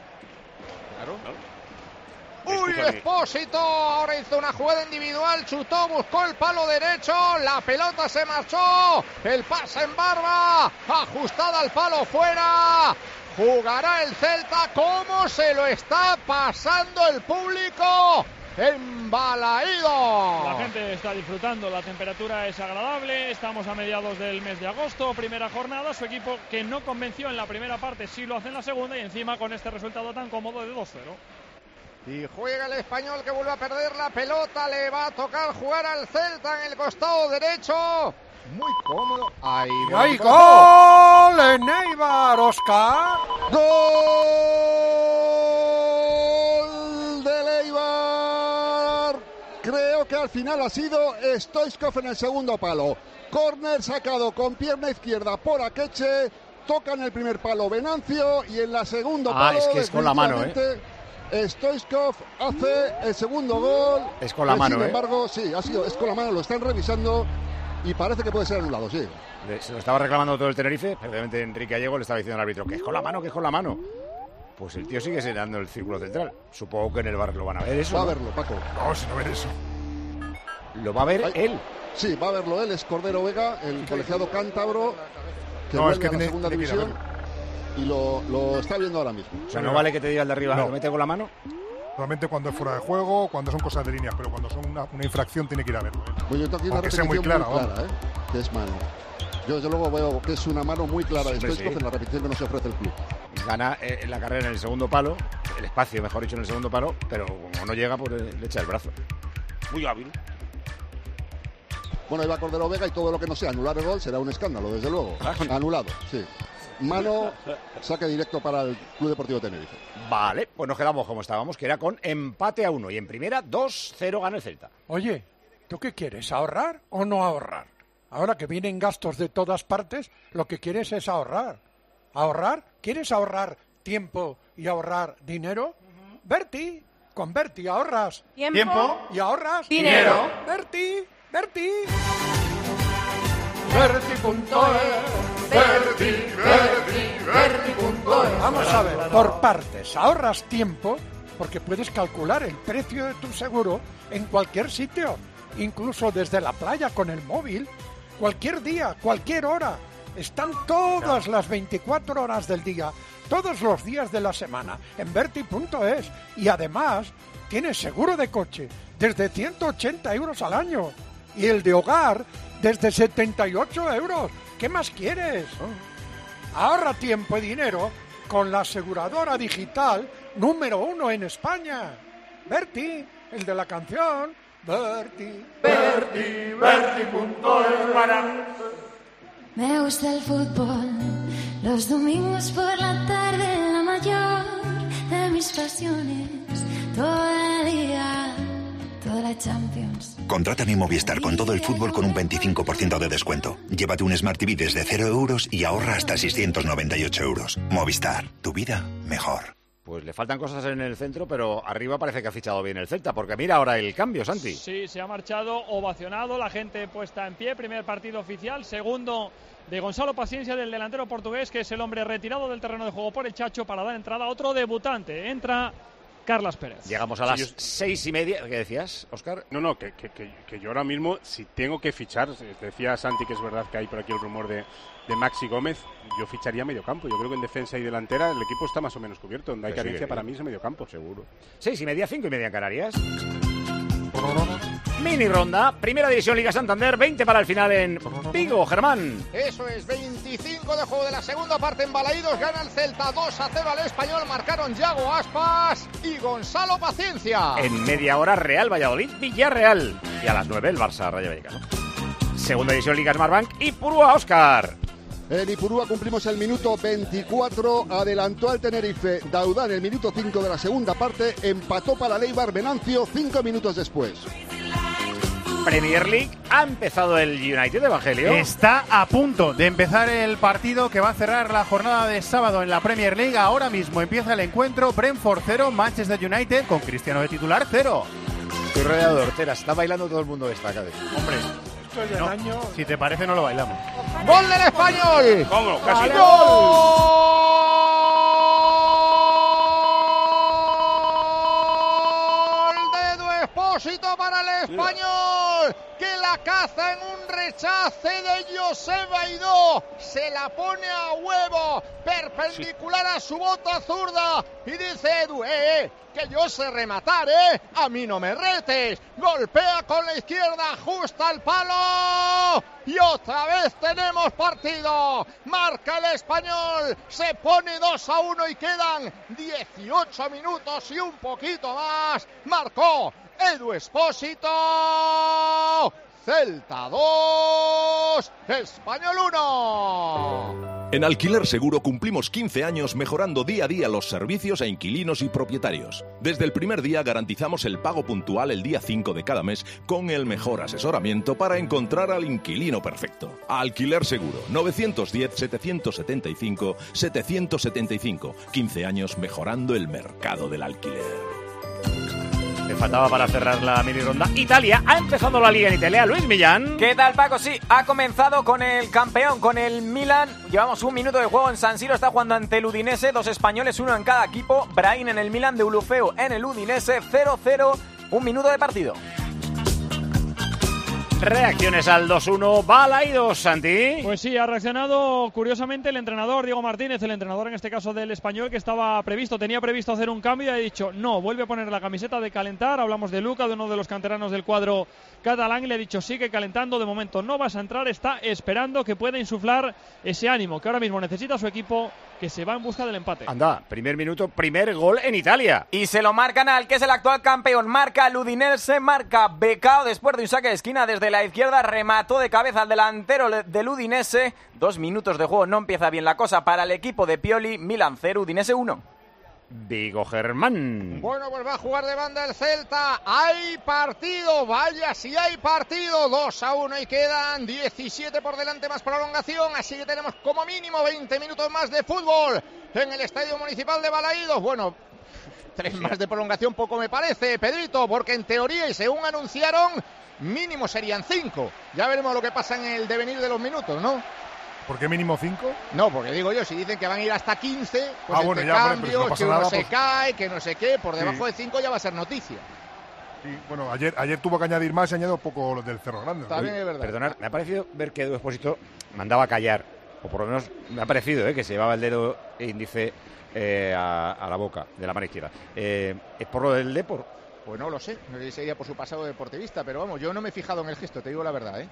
Claro. ¿No? ¡Uy, Expósito! Ahora hizo una jugada individual, chutó, buscó el palo derecho, la pelota se marchó, el pase en barba, ajustada al palo fuera. Jugará el Celta. ¿Cómo se lo está pasando el público en Balaídos. La gente está disfrutando, la temperatura es agradable, estamos a mediados del mes de agosto, primera jornada, su equipo que no convenció en la primera parte sí lo hace en la segunda y encima con este resultado tan cómodo de dos cero. Y juega el Español que vuelve a perder la pelota, le va a tocar jugar al Celta en el costado derecho. Muy cómodo. Ahí ¡hay gol en Eibar, Óscar! ¡Gol del Eibar! Creo que al final ha sido Stoichkov en el segundo palo. Córner sacado con pierna izquierda por Akeche. Toca en el primer palo Venancio y en la segunda ah, palo. Es que es con la mano, ¿eh? Stoichkov hace el segundo gol. Es con la mano, sin ¿eh? embargo, sí, ha sido, es con la mano, lo están revisando y parece que puede ser anulado, sí. Se lo estaba reclamando todo el Tenerife, precisamente Enrique Allego le estaba diciendo al árbitro que es con la mano, que es con la mano. Pues el tío sigue señalando el círculo central. Supongo que en el bar lo van a ver eso. Va a ¿no? verlo, Paco. No, si no ver eso. Lo va a ver Ay, él. Sí, va a verlo él, es Cordero Vega, el colegiado cántabro que No, vuelve es que a la tiene- segunda tiene que ir a división y lo, lo está viendo ahora mismo. O sea, no vale que te diga el de arriba, No. lo mete con la mano. Normalmente cuando es fuera de juego, cuando son cosas de líneas, pero cuando son una, una infracción tiene que ir a verlo. ¿eh? Pues yo tengo aquí una Aunque sea repetición muy clara, muy clara, ¿eh? Que es mano. Yo desde luego veo que es una mano muy clara de Siempre Stoichkov sí. en la repetición que nos ofrece el club. Gana eh, la carrera en el segundo palo, el espacio, mejor dicho, en el segundo palo, pero como no llega, pues le echa el brazo. Muy hábil. Bueno, ahí va Cordero Vega y todo lo que no sea anular el gol será un escándalo, desde luego. Anulado, sí. Mano, saque directo para el Club Deportivo Tenerife. Vale, pues nos quedamos como estábamos, que era con empate a uno. Y en primera, dos cero gana el Celta. Oye, ¿tú qué quieres? ¿Ahorrar o no ahorrar? Ahora que vienen gastos de todas partes, lo que quieres es ahorrar. ¿Ahorrar? ¿Quieres ahorrar tiempo y ahorrar dinero? Berti, con Berti ahorras Tiempo. tiempo y ahorras Dinero. Berti, Berti. Berti.es, Berti, Berti, Berti.es. Vamos a ver, por partes. Ahorras tiempo porque puedes calcular el precio de tu seguro en cualquier sitio, incluso desde la playa con el móvil, cualquier día, cualquier hora. Están todas las veinticuatro horas del día, todos los días de la semana en Berti.es y además tienes seguro de coche desde ciento ochenta euros al año y el de hogar desde setenta y ocho euros. ¿Qué más quieres? Ahorra tiempo y dinero con la aseguradora digital número uno en España. Berti, el de la canción. Berti, Berti, Berti.es para... Me gusta el fútbol, los domingos por la tarde, la mayor de mis pasiones, toda la liga, toda la Champions. Contrata mi Movistar con todo el fútbol con un veinticinco por ciento de descuento. Llévate un Smart T V desde cero euros y ahorra hasta seiscientos noventa y ocho euros. Movistar, tu vida mejor. Pues le faltan cosas en el centro, pero arriba parece que ha fichado bien el Celta, porque mira ahora el cambio, Santi. Sí, se ha marchado ovacionado, la gente puesta en pie, primer partido oficial, segundo de Gonzalo Paciencia, del delantero portugués, que es el hombre retirado del terreno de juego por el Chacho para dar entrada a otro debutante. Entra Carlas Pérez. Llegamos a las Sí, yo- seis y media. ¿Qué decías, Óscar? No, no, que, que, que, que yo ahora mismo, si tengo que fichar, decía Santi que es verdad que hay por aquí el rumor de, de Maxi Gómez, yo ficharía medio campo. Yo creo que en defensa y delantera el equipo está más o menos cubierto. Donde hay Que sigue carencia bien. para mí es medio campo. Seguro. Seis y media, cinco y media en Canarias. Mini ronda, Primera División Liga Santander, veinte para el final en Vigo, Germán. Eso es, veinticinco de juego de la segunda parte en Balaídos, gana el Celta dos a cero al Español, marcaron Yago Aspas y Gonzalo Paciencia. En media hora, Real Valladolid, Villarreal. Y a las nueve, el Barça, Rayo Vallecano. Segunda División Liga Smartbank y Purúa, Óscar. En Ipurúa cumplimos el minuto veinticuatro, adelantó al Tenerife Daudá en el minuto cinco de la segunda parte, empató para Leibar Venancio cinco minutos después. Premier League, ha empezado el United, Evangelio. Está a punto de empezar el partido que va a cerrar la jornada de sábado en la Premier League. Ahora mismo empieza el encuentro. Brentford cero, Manchester United con Cristiano de titular cero. Estoy rodeado de horteras, está bailando todo el mundo de esta cadena. Hombre, Esto es del no, año... si te parece no lo bailamos. ¡Gol del Español! Vámonos, casi. ¡Gol! ¡Dedo Expósito para el Español! ¡Que la la caza en un rechace de José Baidó. Se la pone a huevo, perpendicular a su bota zurda. Y dice Edu, eh, eh, que yo sé rematar, eh. A mí no me retes. Golpea con la izquierda, ajusta al palo. Y otra vez tenemos partido. Marca el Español. Se pone dos a uno y quedan dieciocho minutos y un poquito más. Marcó Edu Expósito. Celta dos, Español uno. En Alquiler Seguro cumplimos quince años mejorando día a día los servicios a inquilinos y propietarios. Desde el primer día garantizamos el pago puntual el día cinco de cada mes con el mejor asesoramiento para encontrar al inquilino perfecto. Alquiler Seguro, nueve uno cero, siete siete cinco, siete siete cinco. quince años mejorando el mercado del alquiler. Le faltaba para cerrar la mini ronda. Italia ha empezado la liga en Italia. Luis Millán. ¿Qué tal, Paco? Sí, ha comenzado con el campeón, con el Milan. Llevamos un minuto de juego en San Siro. Está jugando ante el Udinese. Dos españoles, uno en cada equipo. Brahim en el Milan, de Ulufeu en el Udinese. cero cero. Un minuto de partido. Reacciones al dos uno. Balaidos, Santi. Pues sí, ha reaccionado curiosamente el entrenador Diego Martínez, el entrenador en este caso del Español, que estaba previsto, tenía previsto hacer un cambio y ha dicho no, vuelve a poner la camiseta de calentar. Hablamos de Luca, de uno de los canteranos del cuadro catalán, y le ha dicho sigue calentando, de momento no vas a entrar, está esperando que pueda insuflar ese ánimo que ahora mismo necesita su equipo, que se va en busca del empate. Anda, primer minuto, primer gol en Italia. Y se lo marcan al que es el actual campeón. Marca el Udinese, marca Becao después de un saque de esquina desde la izquierda, remató de cabeza al delantero del Udinese. Dos minutos de juego, no empieza bien la cosa para el equipo de Pioli. Milan cero, Udinese uno. Vigo Germán. Bueno, pues va a jugar de banda el Celta. Hay partido, vaya si hay partido. dos a uno y quedan diecisiete por delante más prolongación. Así que tenemos como mínimo veinte minutos más de fútbol en el Estadio Municipal de Balaídos. Bueno, tres más de prolongación poco me parece, Pedrito, porque en teoría y según anunciaron, mínimo serían cinco. Ya veremos lo que pasa en el devenir de los minutos, ¿no? ¿Por qué mínimo cinco? No, porque digo yo, si dicen que van a ir hasta quince, pues ah, bueno, ya, cambios, pero, pero si no que uno nada, se pues... cae, que no sé qué, por debajo sí. de cinco ya va a ser noticia. Sí, bueno, ayer, ayer tuvo que añadir más y añadió poco los del Cerro Grande. También es verdad. Perdonad, me ha parecido ver que Edu Expósito mandaba a callar, o por lo menos me ha parecido ¿eh? que se llevaba el dedo índice eh, a, a la boca de la mano izquierda. Eh, ¿Es por lo del Depor? Pues no lo sé, no sé si sería por su pasado deportivista, pero vamos, yo no me he fijado en el gesto, te digo la verdad, ¿eh?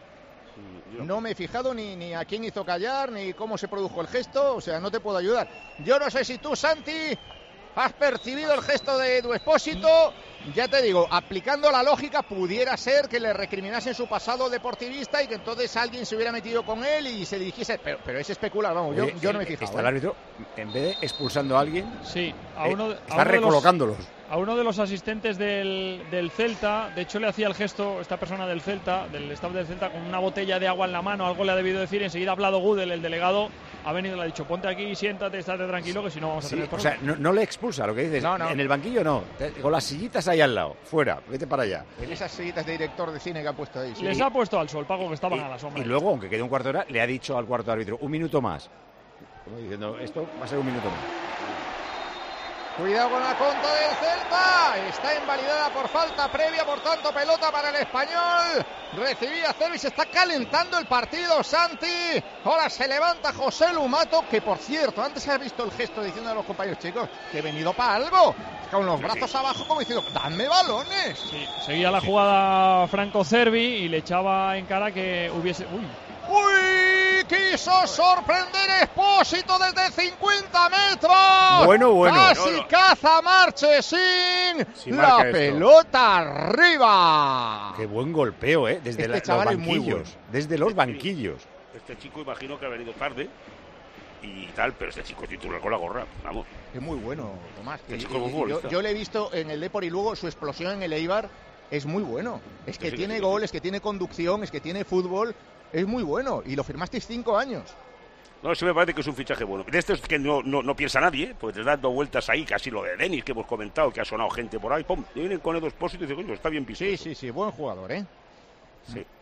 No me he fijado ni, ni a quién hizo callar, ni cómo se produjo el gesto, o sea, no te puedo ayudar. Yo no sé si tú, Santi, has percibido el gesto de Edu Expósito. Ya te digo, aplicando la lógica, pudiera ser que le recriminasen su pasado deportivista y que entonces alguien se hubiera metido con él y se dirigiese, pero, pero es especular, vamos, yo, Oye, yo no me he fijado. Está el árbitro, en vez de expulsando a alguien, sí, a uno, eh, a está uno recolocándolos. De los, a uno de los asistentes del, del Celta, de hecho le hacía el gesto esta persona del Celta, del staff del Celta, con una botella de agua en la mano, algo le ha debido decir, enseguida ha hablado Gudel, el delegado, ha venido y le ha dicho, ponte aquí, siéntate, estate tranquilo, que si no vamos a Sí, tener o sea, no, no le expulsa, lo que dices, no, no. en el banquillo no, con las sillitas ahí al lado, fuera, vete para allá. En esas sillitas de director de cine que ha puesto ahí. Sí. Les ha puesto al sol, Paco, que estaban y, a la sombra. Y luego, aunque quede un cuarto de hora, le ha dicho al cuarto árbitro, un minuto más. Como diciendo, esto va a ser un minuto más. Cuidado con la contra del Celta. Está invalidada por falta previa, por tanto pelota para el Español. Recibía cero y se está calentando el partido, Santi. Ahora se levanta José Lumato, que por cierto, antes has visto el gesto diciendo a los compañeros, chicos, que he venido para algo. Con los brazos abajo como diciendo, ¡dadme balones! Sí, seguía la jugada Franco Cervi y le echaba en cara que hubiese... ¡Uy! ¡Uy! Quiso sorprender Expósito desde cincuenta metros. Bueno, bueno. Casi no, no. caza Marchesín. Sí, la marca pelota arriba. Qué buen golpeo, ¿eh? Desde Este la, los chaval es muy banquillos. bueno. Desde los banquillos. Este chico imagino que ha venido tarde y tal, pero este chico es titular con la gorra, vamos. Es muy bueno, Tomás. Este Y- chico es y- futbolista. yo, yo le he visto en el Depor y luego su explosión en el Eibar es muy bueno. Es que Sí, sí, tiene sí, sí. gol, es que tiene conducción, es que tiene fútbol. Es muy bueno. Y lo firmasteis cinco años. No, sí me parece que es un fichaje bueno. De estos que no, no, no piensa nadie, pues te das dos vueltas ahí, casi lo de Denis que hemos comentado, que ha sonado gente por ahí, pum, y vienen con Edu Expósito y dicen, coño, está bien pisado. Sí, sí, sí, buen jugador, ¿eh? Sí.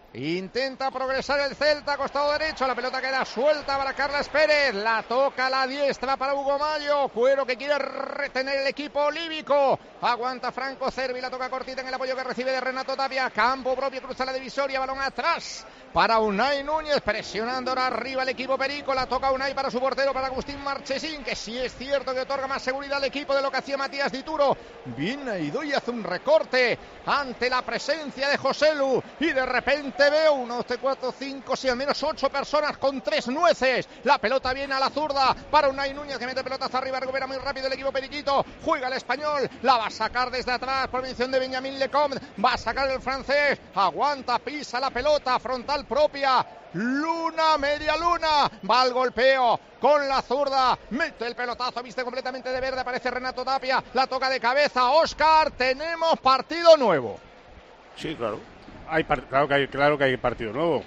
Intenta progresar el Celta, costado derecho, la pelota queda suelta para Carles Pérez, la toca la diestra para Hugo Mayo, Cuero que quiere retener el equipo olívico, aguanta Franco Cervi, la toca cortita en el apoyo que recibe de Renato Tapia, campo propio, cruza la divisoria, balón atrás para Unai Núñez, presionando ahora arriba el equipo perico, la toca Unai para su portero, para Agustín Marchesín, que sí es cierto que otorga más seguridad al equipo de lo que hacía Matías Dituro, viene Ido y hace un recorte ante la presencia de Joselu, y de repente veo uno, dos, tres, cuatro, cinco, seis, al menos ocho personas con tres nueces, la pelota viene a la zurda para Unai Núñez, que mete pelotazo arriba, recupera muy rápido el equipo periquito, juega el español, la va a sacar desde atrás por mención de Benjamín Lecomte, va a sacar el francés, aguanta, pisa la pelota, frontal propia, Luna, media luna, va al golpeo con la zurda, mete el pelotazo, viste completamente de verde, aparece Renato Tapia, la toca de cabeza, Óscar, tenemos partido nuevo. Sí, claro. Hay par- claro, que hay, claro que hay partido nuevo.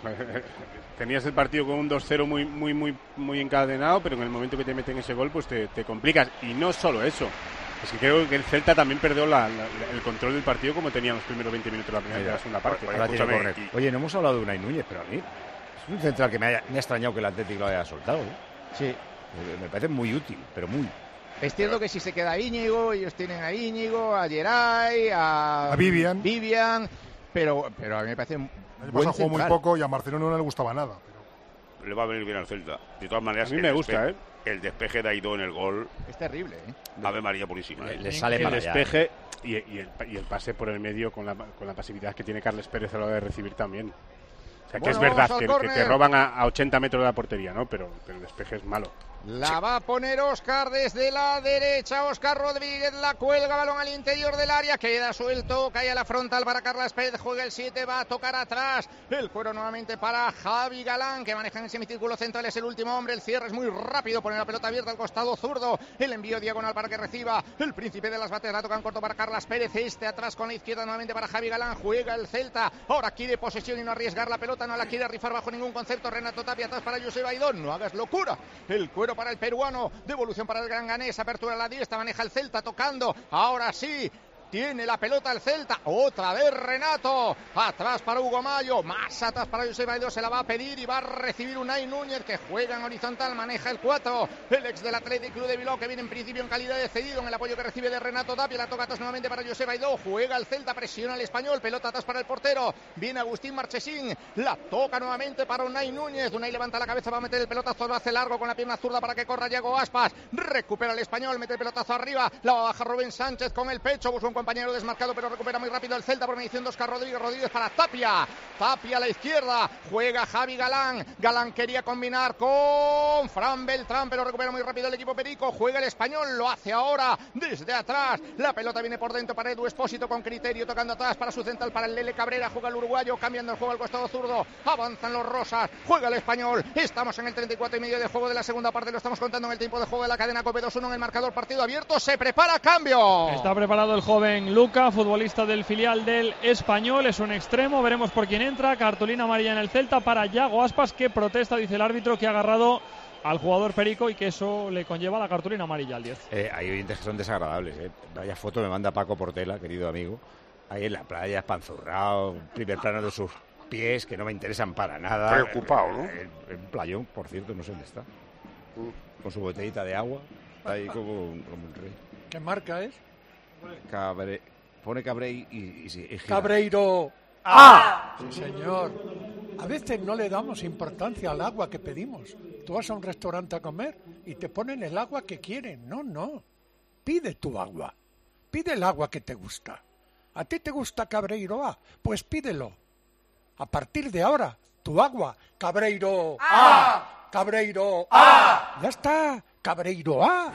Tenías el partido con un dos cero muy, muy, muy, muy encadenado, pero en el momento que te meten ese gol, pues te, te complicas. Y no solo eso. Es que creo que el Celta también perdió la, la, el control del partido como tenía en los primeros veinte minutos de la primera y la segunda parte. Ahora tiene que correr. Oye, no hemos hablado de Unai Núñez, pero a mí es un central que me, haya, me ha extrañado que el Atlético lo haya soltado. ¿eh? Sí. Me parece muy útil, pero muy. Es cierto que si se queda Íñigo, ellos tienen a Íñigo, a Geray, a, a Vivian. Vivian, pero, pero a mí me parece un el buen jugó muy poco y a Marcelo no le gustaba nada. Pero... Le va a venir bien al Celta. De todas maneras, a mí me gusta, ¿eh? El despeje de Aidó en el gol. Es terrible, ¿eh? Ave María purísima. Le, ¿eh? le sale el para despeje y, y, el, y el pase por el medio con la, con la pasividad que tiene Carles Pérez a la hora de recibir también. O sea, que Bueno, es verdad que, que te roban a, a ochenta metros de la portería, ¿no? Pero, pero el despeje es malo. La sí. va a poner Óscar desde la derecha. Óscar Rodríguez la cuelga, balón al interior del área, queda suelto, cae a la frontal para Carles Pérez, juega el siete, va a tocar atrás. El cuero nuevamente para Javi Galán, que maneja en el semicírculo central, es el último hombre. El cierre es muy rápido, pone la pelota abierta al costado zurdo. El envío diagonal para que reciba el príncipe de las bates, la tocan corto para Carles Pérez. Este atrás con la izquierda nuevamente para Javi Galán, juega el Celta. Ahora quiere posesión y no arriesgar la pelota, no la quiere rifar bajo ningún concepto. Renato Tapia atrás para Joseba Aidó, no hagas locura. El cuero para el peruano. Devolución para el gran ganés, apertura a la diestra, maneja el Celta tocando, ahora sí, tiene la pelota el Celta, otra vez Renato, atrás para Hugo Mayo, más atrás para Joseba Aidó, se la va a pedir y va a recibir Unai Núñez, que juega en horizontal, maneja el cuatro, el ex del Athletic Club de Bilbao, que viene en principio en calidad de cedido, en el apoyo que recibe de Renato Tapia, la toca atrás nuevamente para Joseba Aidó, juega el Celta, presiona al español, pelota atrás para el portero, viene Agustín Marchesín, la toca nuevamente para Unai Núñez, Unai levanta la cabeza, va a meter el pelotazo, lo hace largo con la pierna zurda para que corra Yago Aspas, recupera el español, mete el pelotazo arriba, la va a bajar Rubén Sánchez con el pecho, busca un compañero desmarcado, pero recupera muy rápido el Celta por medición de Óscar Rodríguez, Rodríguez para Tapia, Tapia a la izquierda, juega Javi Galán, Galán quería combinar con Fran Beltrán, pero recupera muy rápido el equipo perico, juega el español, lo hace ahora desde atrás, la pelota viene por dentro para Edu Espósito con criterio, tocando atrás para su central, para el Lele Cabrera, juega el uruguayo, cambiando el juego al costado zurdo, avanzan los rosas, juega el español, estamos en el treinta y cuatro y medio de juego de la segunda parte, lo estamos contando en el tiempo de juego de la cadena COPE, dos uno en el marcador, partido abierto, se prepara cambio. Está preparado el joven Luca, futbolista del filial del Español, es un extremo, veremos por quién entra, cartulina amarilla en el Celta para Yago Aspas, que protesta, dice el árbitro, que ha agarrado al jugador perico y que eso le conlleva la cartulina amarilla al diez. Eh, hay oyentes que son desagradables, ¿eh? Vaya foto me manda Paco Portela, querido amigo, ahí en la playa, espanzurrado, primer plano de sus pies, que no me interesan para nada. Preocupado, ¿no? En un playón, por cierto, no sé dónde está. Con su botellita de agua, está ahí como un, como un rey. ¿Qué marca es? Cabre... Pone Cabrey y, y, y, y Cabreiro. ¡Ah! Sí, señor. A veces no le damos importancia al agua que pedimos. Tú vas a un restaurante a comer y te ponen el agua que quieren. No, no. Pide tu agua. Pide el agua que te gusta. ¿A ti te gusta Cabreiro A? Pues pídelo. A partir de ahora, tu agua, Cabreiro A. Cabreiro A. Ya está, Cabreiro A.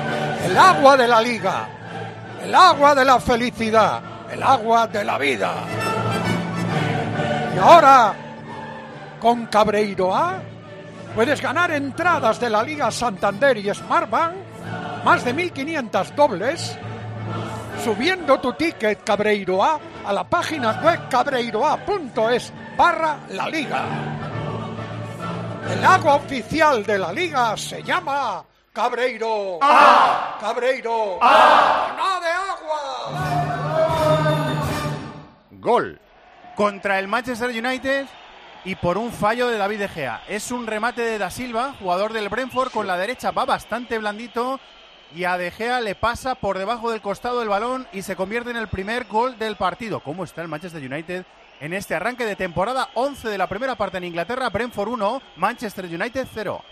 El agua de la Liga. El agua de la felicidad, el agua de la vida. Y ahora, con Cabreiro A, puedes ganar entradas de la Liga Santander y Smartbank, más de mil quinientas dobles, subiendo tu ticket Cabreiro A a la página web cabreiroa.es barra la Liga. El agua oficial de la Liga se llama... Cabreiro A. Cabreiro A. ¡No de agua! Gol contra el Manchester United y por un fallo de David De Gea. Es un remate de Da Silva, jugador del Brentford, con la derecha va bastante blandito y a De Gea le pasa por debajo del costado del balón y se convierte en el primer gol del partido. ¿Cómo está el Manchester United en este arranque de temporada? once de la primera parte en Inglaterra, Brentford uno, Manchester United cero.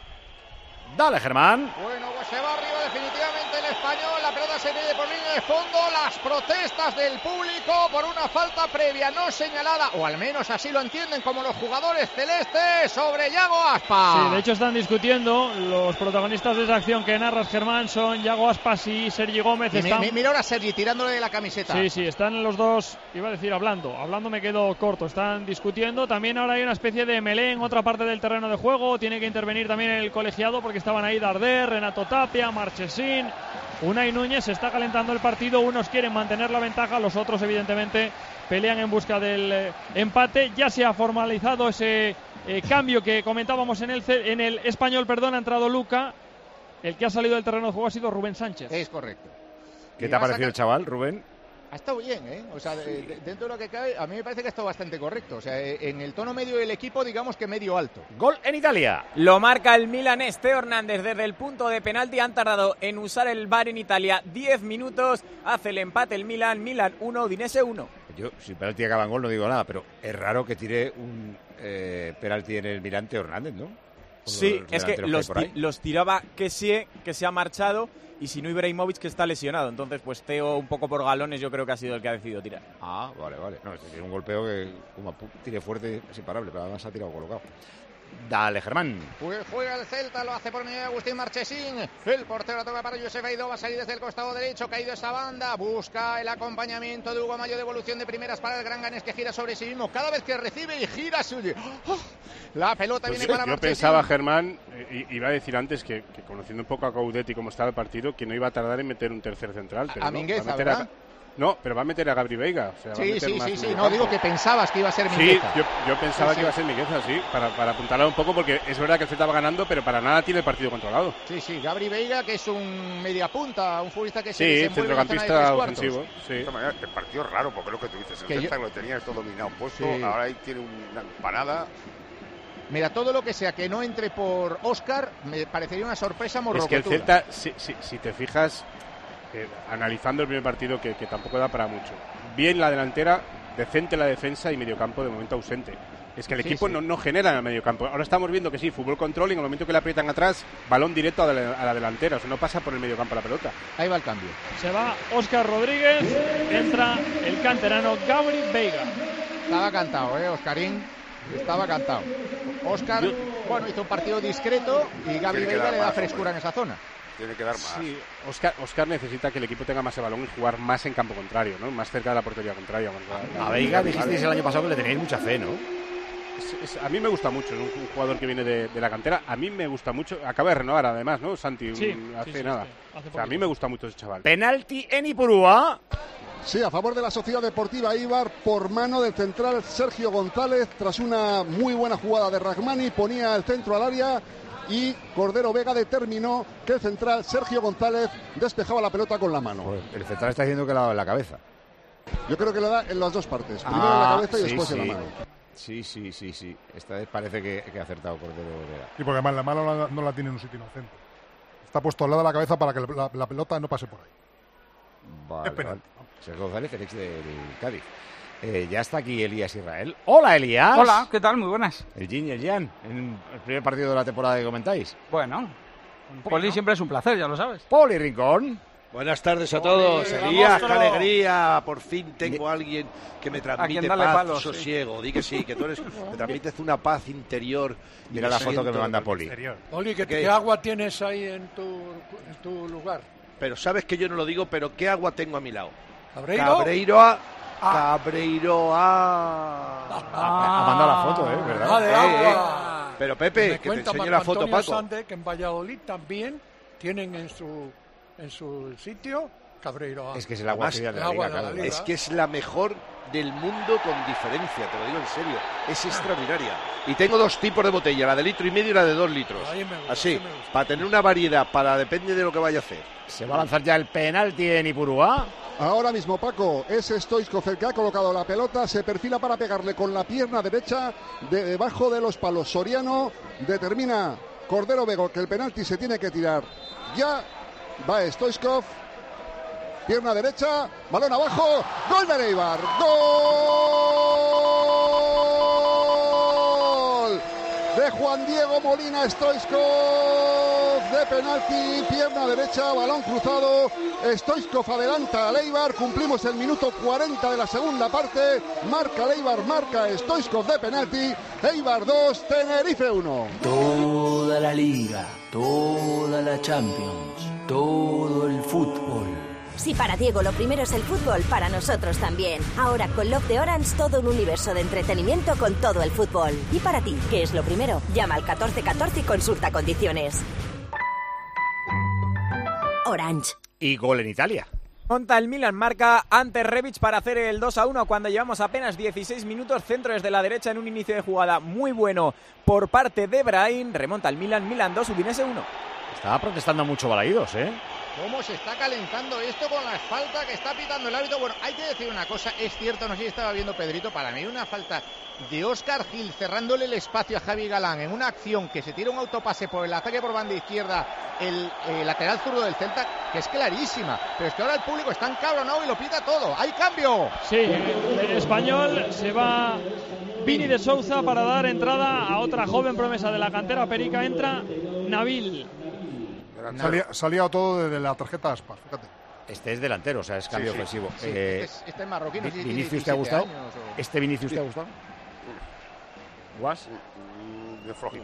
Dale, Germán. Bueno, pues se va arriba definitivamente el Español. La pelota se mide por línea de fondo. Las protestas del público por una falta previa no señalada, o al menos así lo entienden como los jugadores celestes, sobre Yago Aspas. Sí, de hecho están discutiendo los protagonistas de esa acción que narras, Germán, son Yago Aspas y Sergi Gómez. Y están... mi, mira ahora Sergi tirándole de la camiseta. Sí, sí, están los dos, iba a decir hablando, hablando me quedo corto, están discutiendo. También ahora hay una especie de melee en otra parte del terreno de juego. Tiene que intervenir también el colegiado porque estaban ahí Darder, Renato Tapia, Marchesín, Unai Núñez. Se está calentando el partido, unos quieren mantener la ventaja, los otros evidentemente pelean en busca del eh, empate. Ya se ha formalizado ese eh, cambio que comentábamos en el, en el Español, perdón, ha entrado Luca. El que ha salido del terreno de juego ha sido Rubén Sánchez. Es correcto. ¿Qué te ha parecido el chaval, Rubén? Ha estado bien, ¿eh? O sea, de, de, dentro de lo que cabe, a mí me parece que ha estado bastante correcto. O sea, en el tono medio del equipo, digamos que medio alto. Gol en Italia. Lo marca el milanés Teo Hernández desde el punto de penalti. Han tardado en usar el V A R en Italia diez minutos. Hace el empate el Milan. Milan uno, Udinese uno. Yo, si penalti acaba en gol, no digo nada, pero es raro que tire un eh, penalti en el Milan Teo Hernández, ¿no? Sí, es que los, ti los tiraba Kessie, que se ha marchado, y si no Ibrahimovic, que está lesionado. Entonces, pues Teo, un poco por galones, yo creo que ha sido el que ha decidido tirar. Ah, vale, vale. No, es un golpeo que como tire fuerte es imparable, pero además ha tirado colocado. Dale, Germán. Pues juega el Celta, lo hace por medio de Agustín Marchesín. El portero la toca para Josep Aidó, va a salir desde el costado derecho, caído esa banda. Busca el acompañamiento de Hugo Mayo, devolución de primeras para el Gran Ganés, que gira sobre sí mismo cada vez que recibe y gira suyo. ¡Oh! La pelota pues viene yo, para Yo Marchesín. pensaba, Germán, eh, iba a decir antes que, que conociendo un poco a Coudet y cómo estaba el partido, que no iba a tardar en meter un tercer central. Pero a no, Mingueza, va a meter ¿verdad? A, no, pero va a meter a Gabri Veiga. O sea, sí, sí, sí, sí. No, campo. digo que pensabas que iba a ser Sí, Mingueza. yo, yo pensaba sí, sí. que iba a ser Mingueza, sí, para, para apuntalar un poco, porque es verdad que el Celta va ganando, pero para nada tiene el partido controlado. Sí, sí, Gabri Veiga, que es un mediapunta, un futbolista que se Sí, desenvuelve en la zona de centrocampista tres cuartos. ofensivo. Sí. De esta manera, el partido es raro, porque es lo que tú dices. El Que Celta yo- lo tenía esto dominado puesto, Sí. ahora ahí tiene una empanada. Mira, todo lo que sea que no entre por Óscar, me parecería una sorpresa Es morrocotuda. que el Celta, si, si, si te fijas, eh, analizando el primer partido, que, que tampoco da para mucho. Bien la delantera, decente la defensa y mediocampo de momento ausente. Es que el Sí, equipo sí. No, no genera en el mediocampo. Ahora estamos viendo que sí, fútbol control, y en el momento que le aprietan atrás, balón directo a la, a la delantera. O sea, no pasa por el mediocampo la pelota. Ahí va el cambio. Se va Óscar Rodríguez, entra el canterano Gabri Veiga. Estaba cantado, ¿eh, Óscarín? Estaba cantado. Óscar, bueno, hizo un partido discreto y Gabri Tiene que Veiga dar le da más, frescura hombre. en esa zona. Tiene que dar más. Sí, Óscar, Óscar necesita que el equipo tenga más el balón y jugar más en campo contrario, ¿no? Más cerca de la portería contraria. A Veiga dijisteis el año pasado que le teníais mucha fe, ¿no? Es, es, a mí me gusta mucho, es un, un jugador que viene de, de la cantera. A mí me gusta mucho. Acaba de renovar, además, ¿no, Santi? Un- Sí, hace sí, sí, nada. sí, hace O sea, a mí me gusta mucho ese chaval. Penalti en Ipurúa. Sí, a favor de la Sociedad Deportiva Eibar por mano del central Sergio González. Tras una muy buena jugada de Rachmani, ponía el centro al área y Cordero Vega determinó que el central Sergio González despejaba la pelota con la mano. Pues el central está diciendo que la, la cabeza. Yo creo que le da en las dos partes. Primero en la Ah, cabeza y sí, después sí. en la mano. Sí, sí, sí, sí. Esta vez parece que, que ha acertado Cordero Vega. Y porque además la mano no la, no la tiene en un sitio inocente. Está puesto al lado de la cabeza para que la, la pelota no pase por ahí. Vale, Es penalti. vale. Sergio González, el ex del Cádiz. Eh, ya está aquí Elías Israel. Hola, Elías. Hola, ¿qué tal? Muy buenas. El Yin y el Yang, en el primer partido de la temporada que comentáis. Bueno, Poli siempre es un placer, ya lo sabes. Poli Rincón. Buenas tardes a Poli, todos. vamos, Elías, qué Toro. alegría. Por fin tengo a alguien que me A quien transmite darle paz, palos, sí. sosiego. Di que sí, que tú eres, me transmites una paz interior. y Mira me la foto que siento- me manda Poli. Oli, ¿qué, ¿Qué? qué agua tienes ahí en tu, en tu lugar? Pero sabes que yo no lo digo, pero ¿qué agua tengo a mi lado? ¿Cabreiro? Cabreiroa. Cabreiroa. Ha mandado la foto, ¿eh? ¿Verdad? Ah, de Eh, agua. eh. Pero Pepe, Me que te cuenta enseñe Marco la foto, Antonio Paco. Sande que en Valladolid también tienen en su en su sitio Cabreiro. Es que es el agua Además, fría de la el agua liga, de la claro. liga. Es que es la mejor del mundo con diferencia, te lo digo en serio. Es extraordinaria. Y tengo dos tipos de botella, la de litro y medio y la de dos litros. Ahí me gusta, Así, ahí me gusta. para tener una variedad, para depende de lo que vaya a hacer. Se va a lanzar ya el penalti en Ipurúa. Ahora mismo, Paco, es Stoichkov el que ha colocado la pelota, se perfila para pegarle con la pierna derecha de debajo de los palos. Soriano determina Cordero Vego que el penalti se tiene que tirar ya. Va Stoichkov, pierna derecha, balón abajo, gol de Eibar, gol de Juan Diego Molina Stoichkov, de penalti, pierna derecha, balón cruzado. Stoichkov adelanta a Eibar, cumplimos el minuto cuarenta de la segunda parte, marca Eibar, marca Stoichkov de penalti. Eibar dos, Tenerife uno. Toda la liga, toda la Champions, todo el fútbol. Si para Diego lo primero es el fútbol, para nosotros también. Ahora con Love de Orange, todo un universo de entretenimiento con todo el fútbol. Y para ti, ¿qué es lo primero? Llama al catorce catorce y consulta condiciones. Orange. Y gol en Italia. Monta el Milan, marca ante Rebic para hacer el dos a uno cuando llevamos apenas dieciséis minutos. Centro desde la derecha en un inicio de jugada muy bueno por parte de Brahim. Remonta el Milan, Milan dos, Udinese uno. Estaba protestando mucho Balaídos, ¿eh? ¿Cómo se está calentando esto con la falta que está pitando el árbitro? Bueno, hay que decir una cosa, es cierto, no sé si estaba viendo Pedrito, para mí una falta de Óscar Gil cerrándole el espacio a Javi Galán en una acción que se tira un autopase por el ataque por banda izquierda, el eh, lateral zurdo del Celta, que es clarísima, pero es que ahora el público está encabronado y lo pita todo. ¡Hay cambio! Sí, el español se va Vini de Souza para dar entrada a otra joven promesa de la cantera perica, entra Nabil. Salía, salía todo desde la tarjeta Aspas, fíjate. Este es delantero, o sea, es cambio Sí, sí. ofensivo. Sí, Eh, este, es, este es marroquí, no sé si tiene ¿Vinicius te ha diecisiete gustado? años o- ¿Este Vinicius te ha gustado? ¿Guas? Mm, de flojito,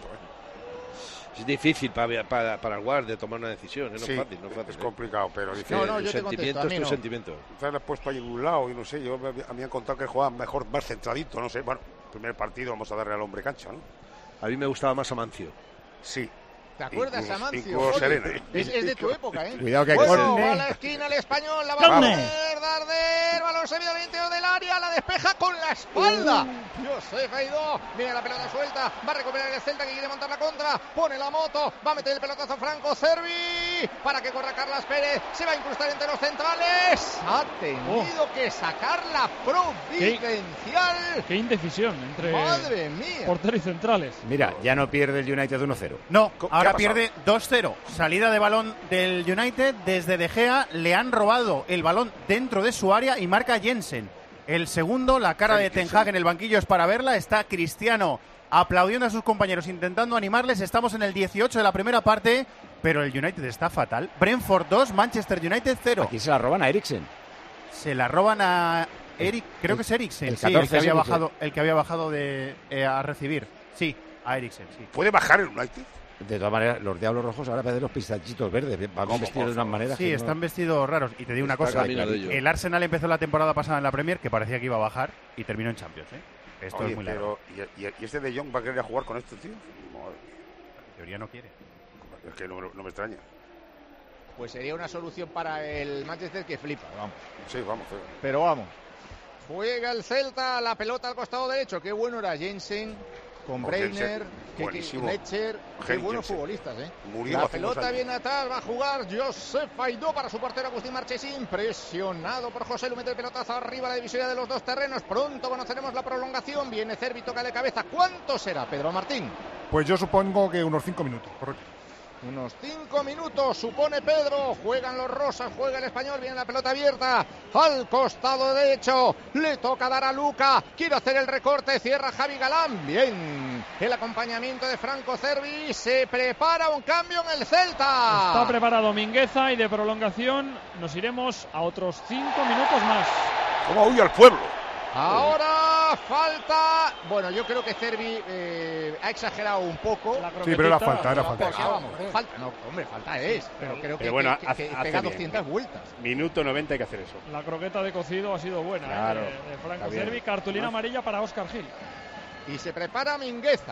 ¿eh? Es difícil para, para, para el Guard de tomar una decisión, ¿eh? No Sí, es fácil, no es fácil. es ¿eh? complicado, pero dice... No, no, el yo te sentimiento contesto, a es mí tu no. sentimiento. Quizás le has puesto ahí en un lado y no sé, yo a mí me han contado que jugaba mejor, más centradito, no sé. Bueno, primer partido vamos a darle al hombre cancha, ¿no? A mí me gustaba más Amancio. Sí. ¿Te acuerdas, Incluso- Amancio? incluso Oye, Serena, ¿eh? Es, es de tu época, ¿eh? Cuidado que hay bueno, córner. va a la esquina el español, la va a Córner. poner Darder, balón servido al interior del área, la despeja con la espalda. José Gaidó, viene la pelota suelta, va a recuperar el Celta que quiere montar la contra, pone la moto, va a meter el pelotazo Franco Cervi, para que corra Carlas Pérez, se va a incrustar entre los centrales, ha tenido que sacar la providencial. Qué indecisión entre Madre mía. portero y centrales. Mira, ya no pierde el United uno cero. No, ¿Qué ha ahora pasado? pierde dos cero. Salida de balón del United desde De Gea. Le han robado el balón dentro de su área y marca Jensen. El segundo, la cara de Ten Hag en el banquillo es para verla. Está Cristiano aplaudiendo a sus compañeros, intentando animarles. Estamos en el dieciocho de la primera parte, pero el United está fatal. Brentford dos, Manchester United cero. Aquí se la roban a Eriksen. Se la roban a Eric, creo que es Eriksen, el sí, el catorce que había es Eriksen. bajado, el que había bajado de eh, a recibir. Sí, a Eriksen, sí. ¿Puede bajar el United? De todas maneras, los Diablos Rojos ahora parecen los pistachitos verdes. Van vestidos de una manera. Sí, están vestidos raros. Y te digo una Está cosa, camino de ello. el Arsenal empezó la temporada pasada en la Premier, que parecía que iba a bajar, y terminó en Champions, ¿eh? Esto Oye, es muy largo. pero, ¿y, y, y este de Jong va a querer jugar con este tío? Madre, En teoría no quiere. es que no, no me extraña. Pues sería una solución para el Manchester que flipa, vamos. Sí, vamos. eh. Pero vamos. Juega el Celta, la pelota al costado derecho. Qué bueno era Jensen con Con Breiner, Jensen, que- que buenísimo. Letcher. Qué Gen buenos Jensen. futbolistas, ¿eh? Murió la hace unos pelota años. viene atrás, va a jugar Josep Aidó para su portero Agustín Marchesín. Presionado por José Lu, mete el pelotazo arriba, la divisoria de los dos terrenos. Pronto conoceremos la prolongación. Viene Cervi, toca de cabeza. ¿Cuánto será, Pedro Martín? Pues yo supongo que unos cinco minutos, correcto. Unos cinco minutos, supone Pedro. Juegan los rosas, juega el español. Viene la pelota abierta al costado derecho. Le toca dar a Luca. Quiere hacer el recorte. Cierra Javi Galán. Bien. El acompañamiento de Franco Cervi. Se prepara un cambio en el Celta. Está preparado Mingueza y de prolongación nos iremos a otros cinco minutos más. ¿Cómo huye al pueblo? Ahora falta. Bueno, yo creo que Cervi eh, ha exagerado un poco. Sí, pero era falta, era falta. Porque, vamos, falta, no, hombre, falta es. Pero creo que, Pero bueno, que- hace- que hace pega bien. doscientas vueltas. Minuto noventa hay que hacer eso. La croqueta de cocido ha sido buena, Claro, ¿eh? de, de Franco está bien. Cervi. Cartulina amarilla para Óscar Gil. Y se prepara Mingueza,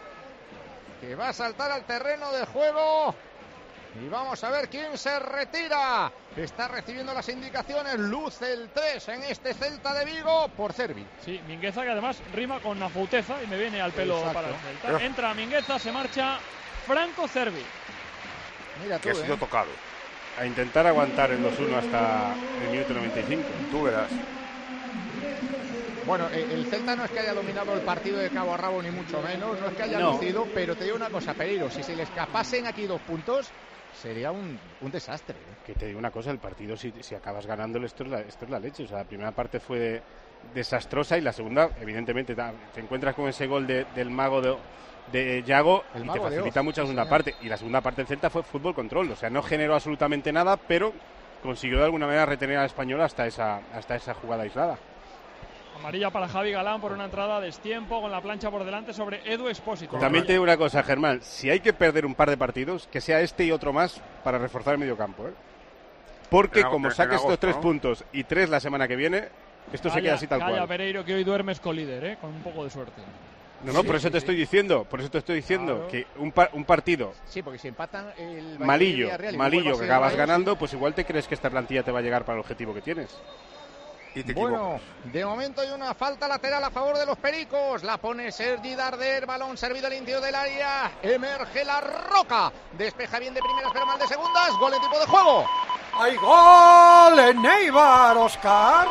que va a saltar al terreno de juego. Y vamos a ver quién se retira. Está recibiendo las indicaciones. Luce el tres en este Celta de Vigo por Cervi. Sí, Mingueza, que además rima con Nafouteza y me viene al pelo Exacto. para el Celta. Entra Mingueza, se marcha Franco Cervi. Mira tú, Que ha sido ¿eh? tocado. a intentar aguantar el dos uno hasta el minuto noventa y cinco. Tú verás. Bueno, el Celta no es que haya dominado el partido de cabo a rabo, ni mucho menos, no es que haya No. lucido, pero te digo una cosa, Pereiro, si se le escapasen aquí dos puntos, sería un, un desastre. ¿eh? Que te digo una cosa, el partido, si, si acabas ganándolo, esto es, la, esto es la leche. O sea, la primera parte fue desastrosa y la segunda, evidentemente, ta- te encuentras con ese gol de- del mago de, de Yago El y te mago de facilita Oz, mucho la sí, segunda señor. parte. Y la segunda parte del Celta fue fútbol control. O sea, no generó absolutamente nada, pero consiguió de alguna manera retener al Español hasta esa, hasta esa jugada aislada. Amarilla para Javi Galán por una entrada a destiempo con la plancha por delante sobre Edu Expósito. También te digo una cosa, Germán, si hay que perder un par de partidos, que sea este y otro más para reforzar el mediocampo, ¿eh? Porque En agosto, como en saques agosto, estos tres ¿no? puntos y tres la semana que viene, esto se queda así tal calla, cual. Pereiro, que hoy duermes colíder, ¿eh? Con un poco de suerte. No, no, Sí, por eso sí, te sí. estoy diciendo, por eso te estoy diciendo Claro. que un, par- un partido Sí, porque si empatan el Valladolid y malillo, Villarreal y malillo luego que el Barça y el acabas Rayo, ganando, pues igual te crees que esta plantilla te va a llegar para el objetivo que tienes. Y te Bueno, de momento hay una falta lateral a favor de los Pericos. La pone Sergi Darder, balón servido al interior del área. Emerge la Roca. Despeja bien de primeras, pero mal de segundas. Gol en tipo de juego. ¡Hay gol en Eibar, Oscar!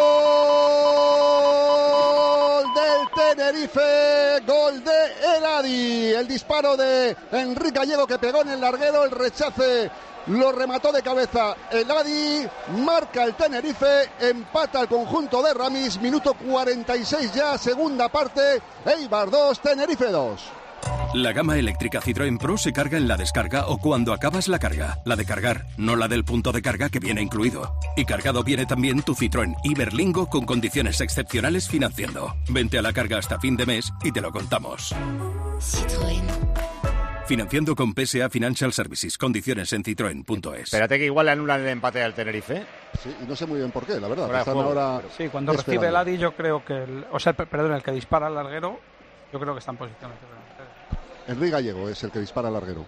Gol del Tenerife, gol de Eladi. El disparo de Enrique Gallego que pegó en el larguero, el rechace lo remató de cabeza Eladi. Marca el Tenerife, empata el conjunto de Ramis. Minuto cuarenta y seis ya, segunda parte. Eibar dos, Tenerife dos. La gama eléctrica Citroën Pro se carga en la descarga o cuando acabas la carga. La de cargar, no la del punto de carga que viene incluido. Y cargado viene también tu Citroën Iberlingo con condiciones excepcionales financiando. Vente a la carga hasta fin de mes y te lo contamos. Citroën. Financiando con P S A Financial Services. Condiciones en citroen punto es. Espérate que igual le anulan el empate al Tenerife. Sí, y no sé muy bien por qué, la verdad. Fuera de Están juego, ahora pero- Sí, cuando recibe esperando. el Adi, yo creo que. El, o sea, el, perdón, el que dispara al larguero, yo creo que está en posición. Enrique Gallego es el que dispara al larguero.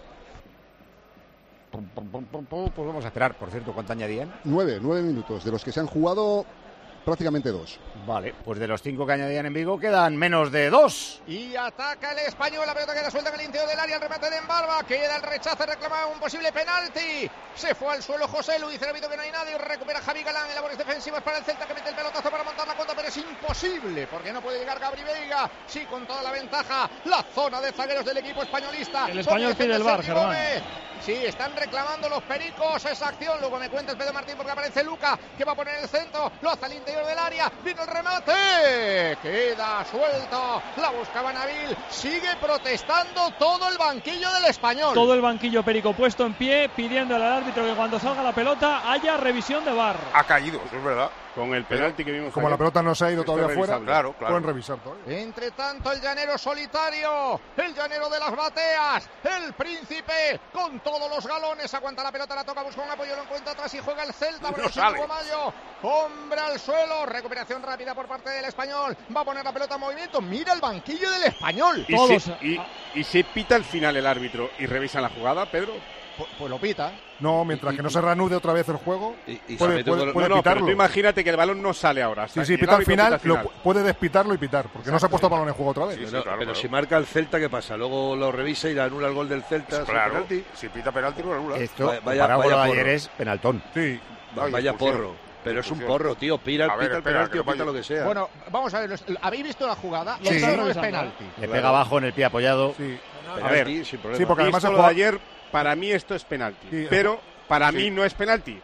Pues vamos a esperar, por cierto, ¿cuánto añadían? Nueve, nueve minutos, de los que se han jugado prácticamente dos. Vale, pues de los cinco que añadían en Vigo quedan menos de dos. Y ataca el Español, la pelota queda suelta en el interior del área, el remate de Embarba, queda el rechace, reclama un posible penalti. Se fue al suelo José Lu, dice el árbitro que no hay nadie, recupera Javi Galán en labores defensivas para el Celta que mete el pelotazo para montar la cuenta, pero es imposible porque no puede llegar Gabri Veiga. Sí, con toda la ventaja, la zona de zagueros del equipo españolista. El Español pide el VAR, Germán. Sí, están reclamando los Pericos esa acción. Luego me cuenta el Pedro Martín porque aparece Luca, que va a poner el centro, lo hace al interior del área, viene el remate, queda suelto, la buscaba Nabil, sigue protestando todo el banquillo del Español. Todo el banquillo Perico puesto en pie, pidiéndole al árbitro que cuando salga la pelota haya revisión de VAR. Ha caído, eso es verdad. Con el penalti que vimos Como ayer. la pelota no se ha ido Esto todavía es fuera, revisable. Claro, claro. pueden revisar todavía. Entre tanto, el llanero solitario, el llanero de las bateas, el príncipe, con todos los galones, aguanta la pelota, la toca, busca un apoyo, lo encuentra atrás y juega el Celta. No sale. Mayo, hombre al suelo, recuperación rápida por parte del Español, va a poner la pelota en movimiento, mira el banquillo del Español. ¿Y si, y, y si pita al final el árbitro y revisa la jugada, Pedro? Pues, pues lo pita. No, mientras que no se reanude otra vez el juego, y puede, puede, puede no, no, pero pitarlo. tú imagínate que el balón no sale ahora. hasta Sí, sí, que el pita al árbitro final, pita al lo pu- puede despitarlo y pitar, porque no se ha puesto el balón en juego otra vez. Pero, pero si marca el Celta, ¿qué pasa? Luego lo revisa y le anula el gol del Celta. Pues claro, penalti. si pita penalti, no lo anula. Esto, Vaya- comparado con lo de vaya ayer, porro. es penaltón. Sí. Vaya, Vaya expulsión. porro. Pero es un Expulsión. porro, tío. Pira, A ver, pita el espera, penalti que o no pita vaya- lo que sea. Bueno, vamos a ver, ¿habéis visto la jugada? Lo Sí. otro no es Sí. penalti. Le pega abajo en el pie apoyado. Sí. A ver, Penalti, sin problema. Sí, porque además Visto el lo de jugador- ayer, para mí esto es penalti. Sí. Pero para Sí. mí no es penalti.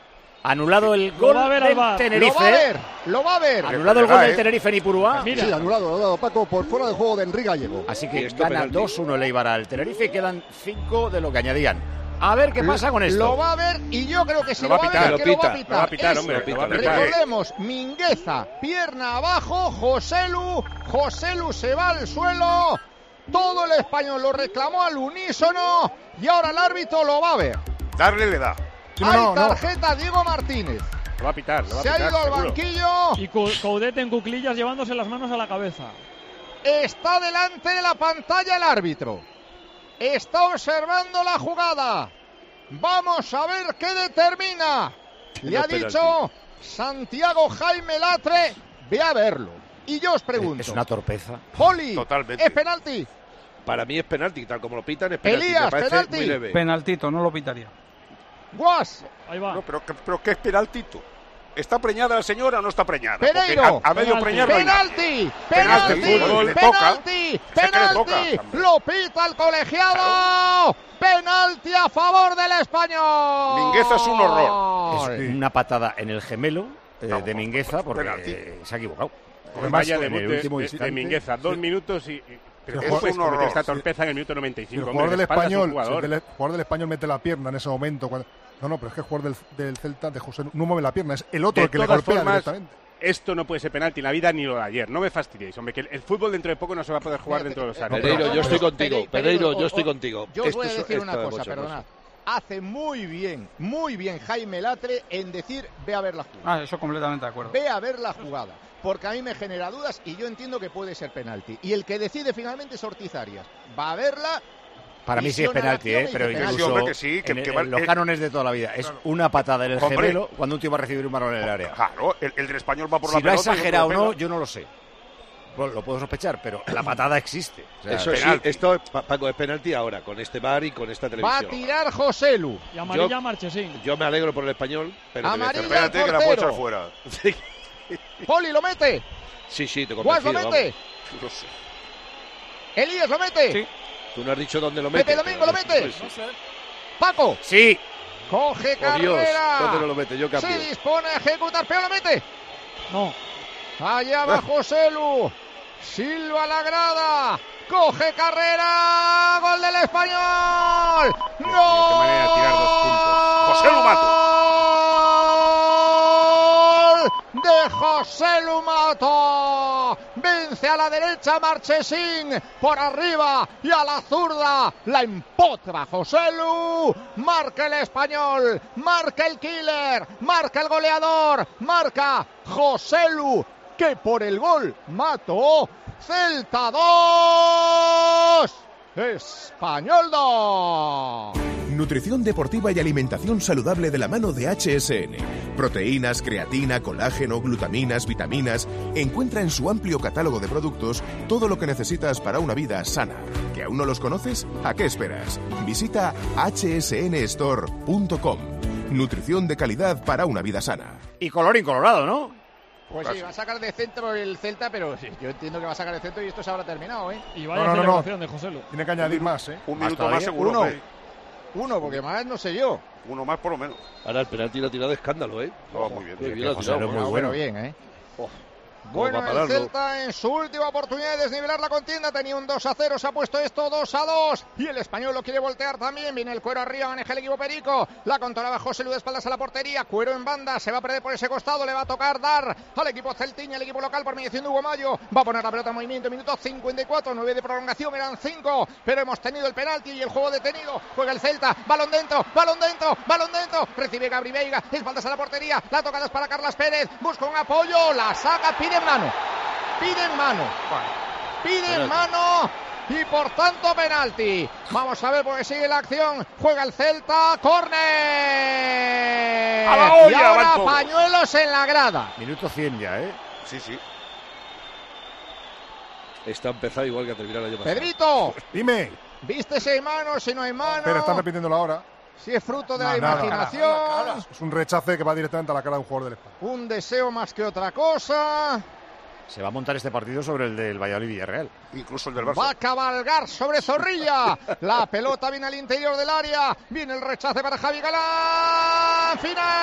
Anulado el Lo gol va a ver al del VAR. Lo va a Tenerife. ver, lo va a ver. Anulado el gol Eh. del Tenerife en Ipurúa. Mira. Sí, anulado, lo ha dado Paco por fuera de juego de Enrique Gallego. Así Y que esto gana penalti. dos uno el Eibar al Tenerife y quedan cinco de lo que añadían. A ver qué pasa con esto. Lo va a ver y yo creo que si Lo lo, va a va a pitar, ver, lo que lo va a pita, pitar. lo va a pitar, Es- hombre, lo va a pitar. Recordemos, Mingueza, pierna abajo, Joselu, Joselu se va al suelo, todo el Español lo reclamó al unísono y ahora el árbitro lo va a ver. Darle le da. Sí, no, Hay no, no. tarjeta Diego Martínez, Lo va a pitar, lo va a se ha pitar, ido al seguro. banquillo, Y Cou- Coudet en cuclillas llevándose las manos a la cabeza. está delante de la pantalla el árbitro, está observando la jugada, vamos a ver qué determina. Le No ha es penalti. dicho Santiago Jaime Latre, ve a verlo. Y yo os pregunto, Es una torpeza. Poli, Totalmente. ¿es penalti? Para mí es penalti, tal como lo pitan es penalti. Elías, Me parece penalti. muy leve. Penaltito, no lo pitaría. Guas. Ahí va. No, pero, pero ¿qué es penaltito? ¿Está preñada la señora o no está preñada? Pereiro. A, a medio preñar no hay nada. Penalti. Penalti. Penalti. Fútbol, Penalti. toca. Penalti. Lo pita el colegiado. Penalti a favor del Español. Mingueza es un horror. Es una patada en el gemelo eh, de Mingueza porque eh, se ha equivocado. Vaya en debut el de, último de, instante. de Mingueza, dos minutos y... y pero Sí, después es un horror. comete esta torpeza en el minuto noventa y Si cinco. el jugador del español, jugador. si el jugador del español mete la pierna en ese momento. Cuando, no, no, pero es que el jugador del, del Celta, de José, no mueve la pierna, es el otro De el que le todas golpea formas, directamente. esto no puede ser penalti en la vida ni lo de ayer. No me fastidiéis, hombre, que el, el fútbol dentro de poco no se va a poder jugar dentro de los áreas. Pereiro, yo estoy contigo. Pereiro, Pereiro, o- yo estoy o- contigo. Yo os Esto voy a es- decir una esta cosa, emoción, perdonad. Hace muy bien, muy bien Jaime Latre en decir ve a ver la jugada. Ah, eso completamente de acuerdo. Ve a ver la jugada. Porque a mí me genera dudas y yo entiendo que puede ser penalti. Y el que decide finalmente es Ortiz Arias. Va a verla. Para mí sí es visiona la penalti, acción ¿eh? y pero dice incluso penalti. hombre, que sí, que- en, que en va- los eh, cánones de toda la vida. Es una patada en el Hombre. gemelo cuando un tío va a recibir un balón en el área. Claro, el, el del español va por Si la lo ha pelota. y exagerado o otro no, pega. yo no lo sé. Bueno, lo puedo sospechar, pero la patada existe. O sea, Eso sí, penalti. esto, Pa- Paco, es penalti ahora, con este bar y con esta Va a televisión. tirar Joselu. Y amarilla Yo- a Marchesín. Yo me alegro por el español, pero Amarilla debe ser al Espérate que la puede echar portero. fuera. Poli lo mete. Sí, sí, te Guas lo convencido, mete. vamos. No sé. Elías lo mete. Sí. Tú no has dicho dónde lo mete. Pepe Domingo lo pero- mete. Sí, sí. Paco. Sí. Coge Oh, Dios, carrera. ¿dónde no lo mete? Yo cambio. Se dispone a ejecutar. Pero lo mete. No. Allá va Joselu. Silva a la grada. Coge carrera. Gol del Español. Qué manera de tirar dos puntos. José Lumato. Gol de José Lumato. Vence a la derecha Marchesín. Por arriba y a la zurda. La empotra José Lu. Marca el Español. Marca el killer. Marca el goleador. Marca José Lu. Que por el gol mató. Celta dos. Español dos. Nutrición deportiva y alimentación saludable de la mano de H S N. Proteínas, creatina, colágeno, glutaminas, vitaminas. Encuentra en su amplio catálogo de productos todo lo que necesitas para una vida sana. ¿Que aún no los conoces? ¿A qué esperas? Visita h s n store punto com. Nutrición de calidad para una vida sana. Y colorín colorado, ¿no? Pues sí, va a sacar de centro el Celta, pero sí, yo entiendo que va a sacar de centro y esto se habrá terminado, ¿eh? Y vaya No, no, no, celebración de Joselu. Tiene que añadir más, ¿eh? Un Más minuto todavía. más seguro. Uno. hombre. Uno, porque más no sé yo. Uno más por lo menos. Ahora el penalti lo ha tirado de escalo, ¿eh? No, muy bien. Qué Sí, bien lo ha José tirado. Lu es muy Ah, bueno. pero bien, ¿eh? Oh, Bueno, ¿cómo va a el pararlo? Celta en su última oportunidad de desnivelar la contienda tenía un dos a cero, se ha puesto esto dos a dos y el Español lo quiere voltear también. Viene el Cuero arriba, maneja el equipo Perico, la controlaba José Lu de espaldas a la portería. Cuero en banda, se va a perder por ese costado, le va a tocar dar al equipo celtiña, el equipo local por mediación de Hugo Mayo. Va a poner la pelota en movimiento, minuto cincuenta y cuatro, nueve de prolongación, eran cinco, pero hemos tenido el penalti y el juego detenido. Juega el Celta, balón dentro, balón dentro, balón dentro, recibe Gabri Veiga, espaldas a la portería, la tocada es para Carlas Pérez, busca un apoyo, la saca, pide en mano. Pide en mano. Pide en mano. Y por tanto penalti. Vamos a ver porque sigue la acción. Juega el Celta. Córner. A la olla, y ahora van todos. pañuelos en la grada. Minuto cien ya, ¿eh? Sí, sí. Está empezado igual que a terminar el año pasado. Pedrito. Dime. ¿Viste si hay mano, si no hay mano? Pero están repitiéndolo ahora. Si es fruto de No, la nada. imaginación. Es un rechace que va directamente a la cara de un jugador del Español. Un deseo más que otra cosa. Se va a montar este partido sobre el del Valladolid Villarreal. Incluso el del Va Barça. a cabalgar sobre Zorrilla. La pelota viene al interior del área. Viene el rechace para Javi Galán.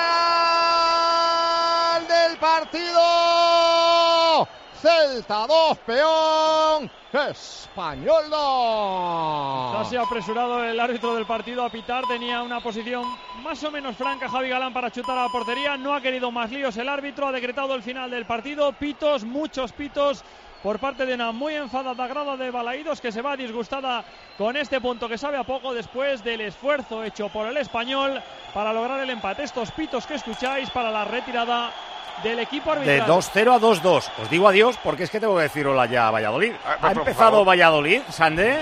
Final del partido. Celta dos, Peón. Español dos. Casi apresurado el árbitro del partido a pitar. Tenía una posición más o menos franca Javi Galán para chutar a la portería. No ha querido más líos el árbitro. Ha decretado el final del partido. Pitos, muchos pitos por parte de una muy enfadada grada de Balaídos, que se va disgustada con este punto que sabe a poco después del esfuerzo hecho por el Español para lograr el empate. Estos pitos que escucháis para la retirada del equipo arbitral. De dos cero a dos dos. Os digo adiós porque es que tengo que decir hola ya a Valladolid. Ah, Ha por empezado favor. Valladolid, Sande.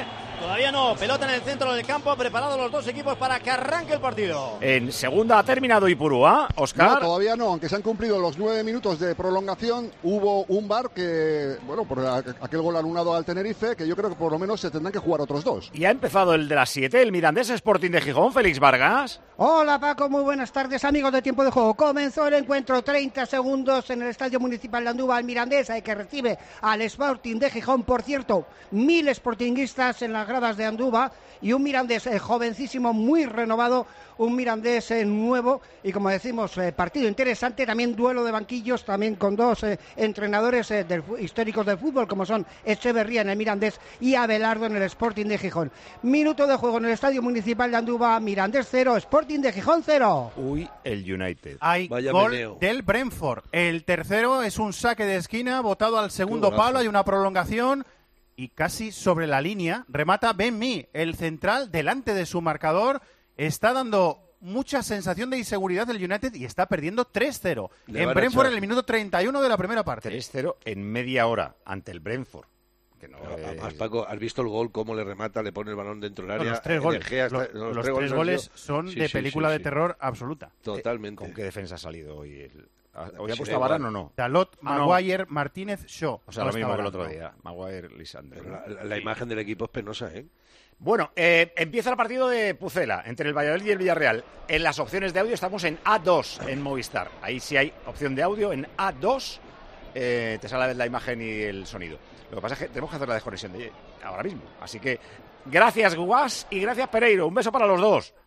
Todavía no, pelota en el centro del campo, preparados los dos equipos para que arranque el partido. En segunda ha terminado Ipurúa, Óscar. No, todavía no, aunque se han cumplido los nueve minutos de prolongación, hubo un V A R que, bueno, por aquel gol anulado al Tenerife, que yo creo que por lo menos se tendrán que jugar otros dos. Y ha empezado el de las siete, el Mirandés Sporting de Gijón, Félix Vargas. Hola Paco, muy buenas tardes amigos de Tiempo de Juego. Comenzó el encuentro, treinta segundos en el Estadio Municipal de Andúba, el Mirandés, que recibe al Sporting de Gijón. Por cierto, mil sportinguistas en las gradas de Andúba y un Mirandés eh, jovencísimo, muy renovado, un Mirandés eh, nuevo y como decimos, eh, partido interesante, también duelo de banquillos, también con dos eh, entrenadores eh, del, históricos del fútbol como son Echeverría en el Mirandés y Abelardo en el Sporting de Gijón. Minuto de juego en el Estadio Municipal de Andúba, Mirandés cero, Sporting de Gijón cero. Uy, el United. Hay Vaya gol meneo. del Brentford. El tercero es un saque de esquina, botado al segundo palo, hay una prolongación y casi sobre la línea remata Ben Mee, el central, delante de su marcador. Está dando mucha sensación de inseguridad el United y está perdiendo tres cero. Le En van a Brentford echar. en el minuto treinta y uno de la primera parte. tres cero en media hora ante el Brentford. Que no Pero, es- además, Paco, ¿has visto el gol? Cómo le remata, le pone el balón dentro del No, área. los tres De goles, Gea está- los, no, los tres tres han goles sido- son Sí, de sí, película sí, de sí. terror absoluta. Totalmente. ¿Con qué defensa ha salido hoy? El... ¿Hoy Sí, ha da puesto a igual. Varane o no? Dalot, Ah, no. Maguire, Martínez, Shaw. O sea, No lo mismo está que el Varane, otro no. día. Maguire, Lisandro. Pero la, la- la imagen del equipo es penosa, ¿eh? Bueno, eh, empieza el partido de Pucela entre el Valladolid y el Villarreal. En las opciones de audio estamos en A dos en Movistar. Ahí sí hay opción de audio en A dos. Eh, te sale la imagen y el sonido. Lo que pasa es que tenemos que hacer la desconexión de ahora mismo. Así que gracias Guas y gracias Pereiro. Un beso para los dos.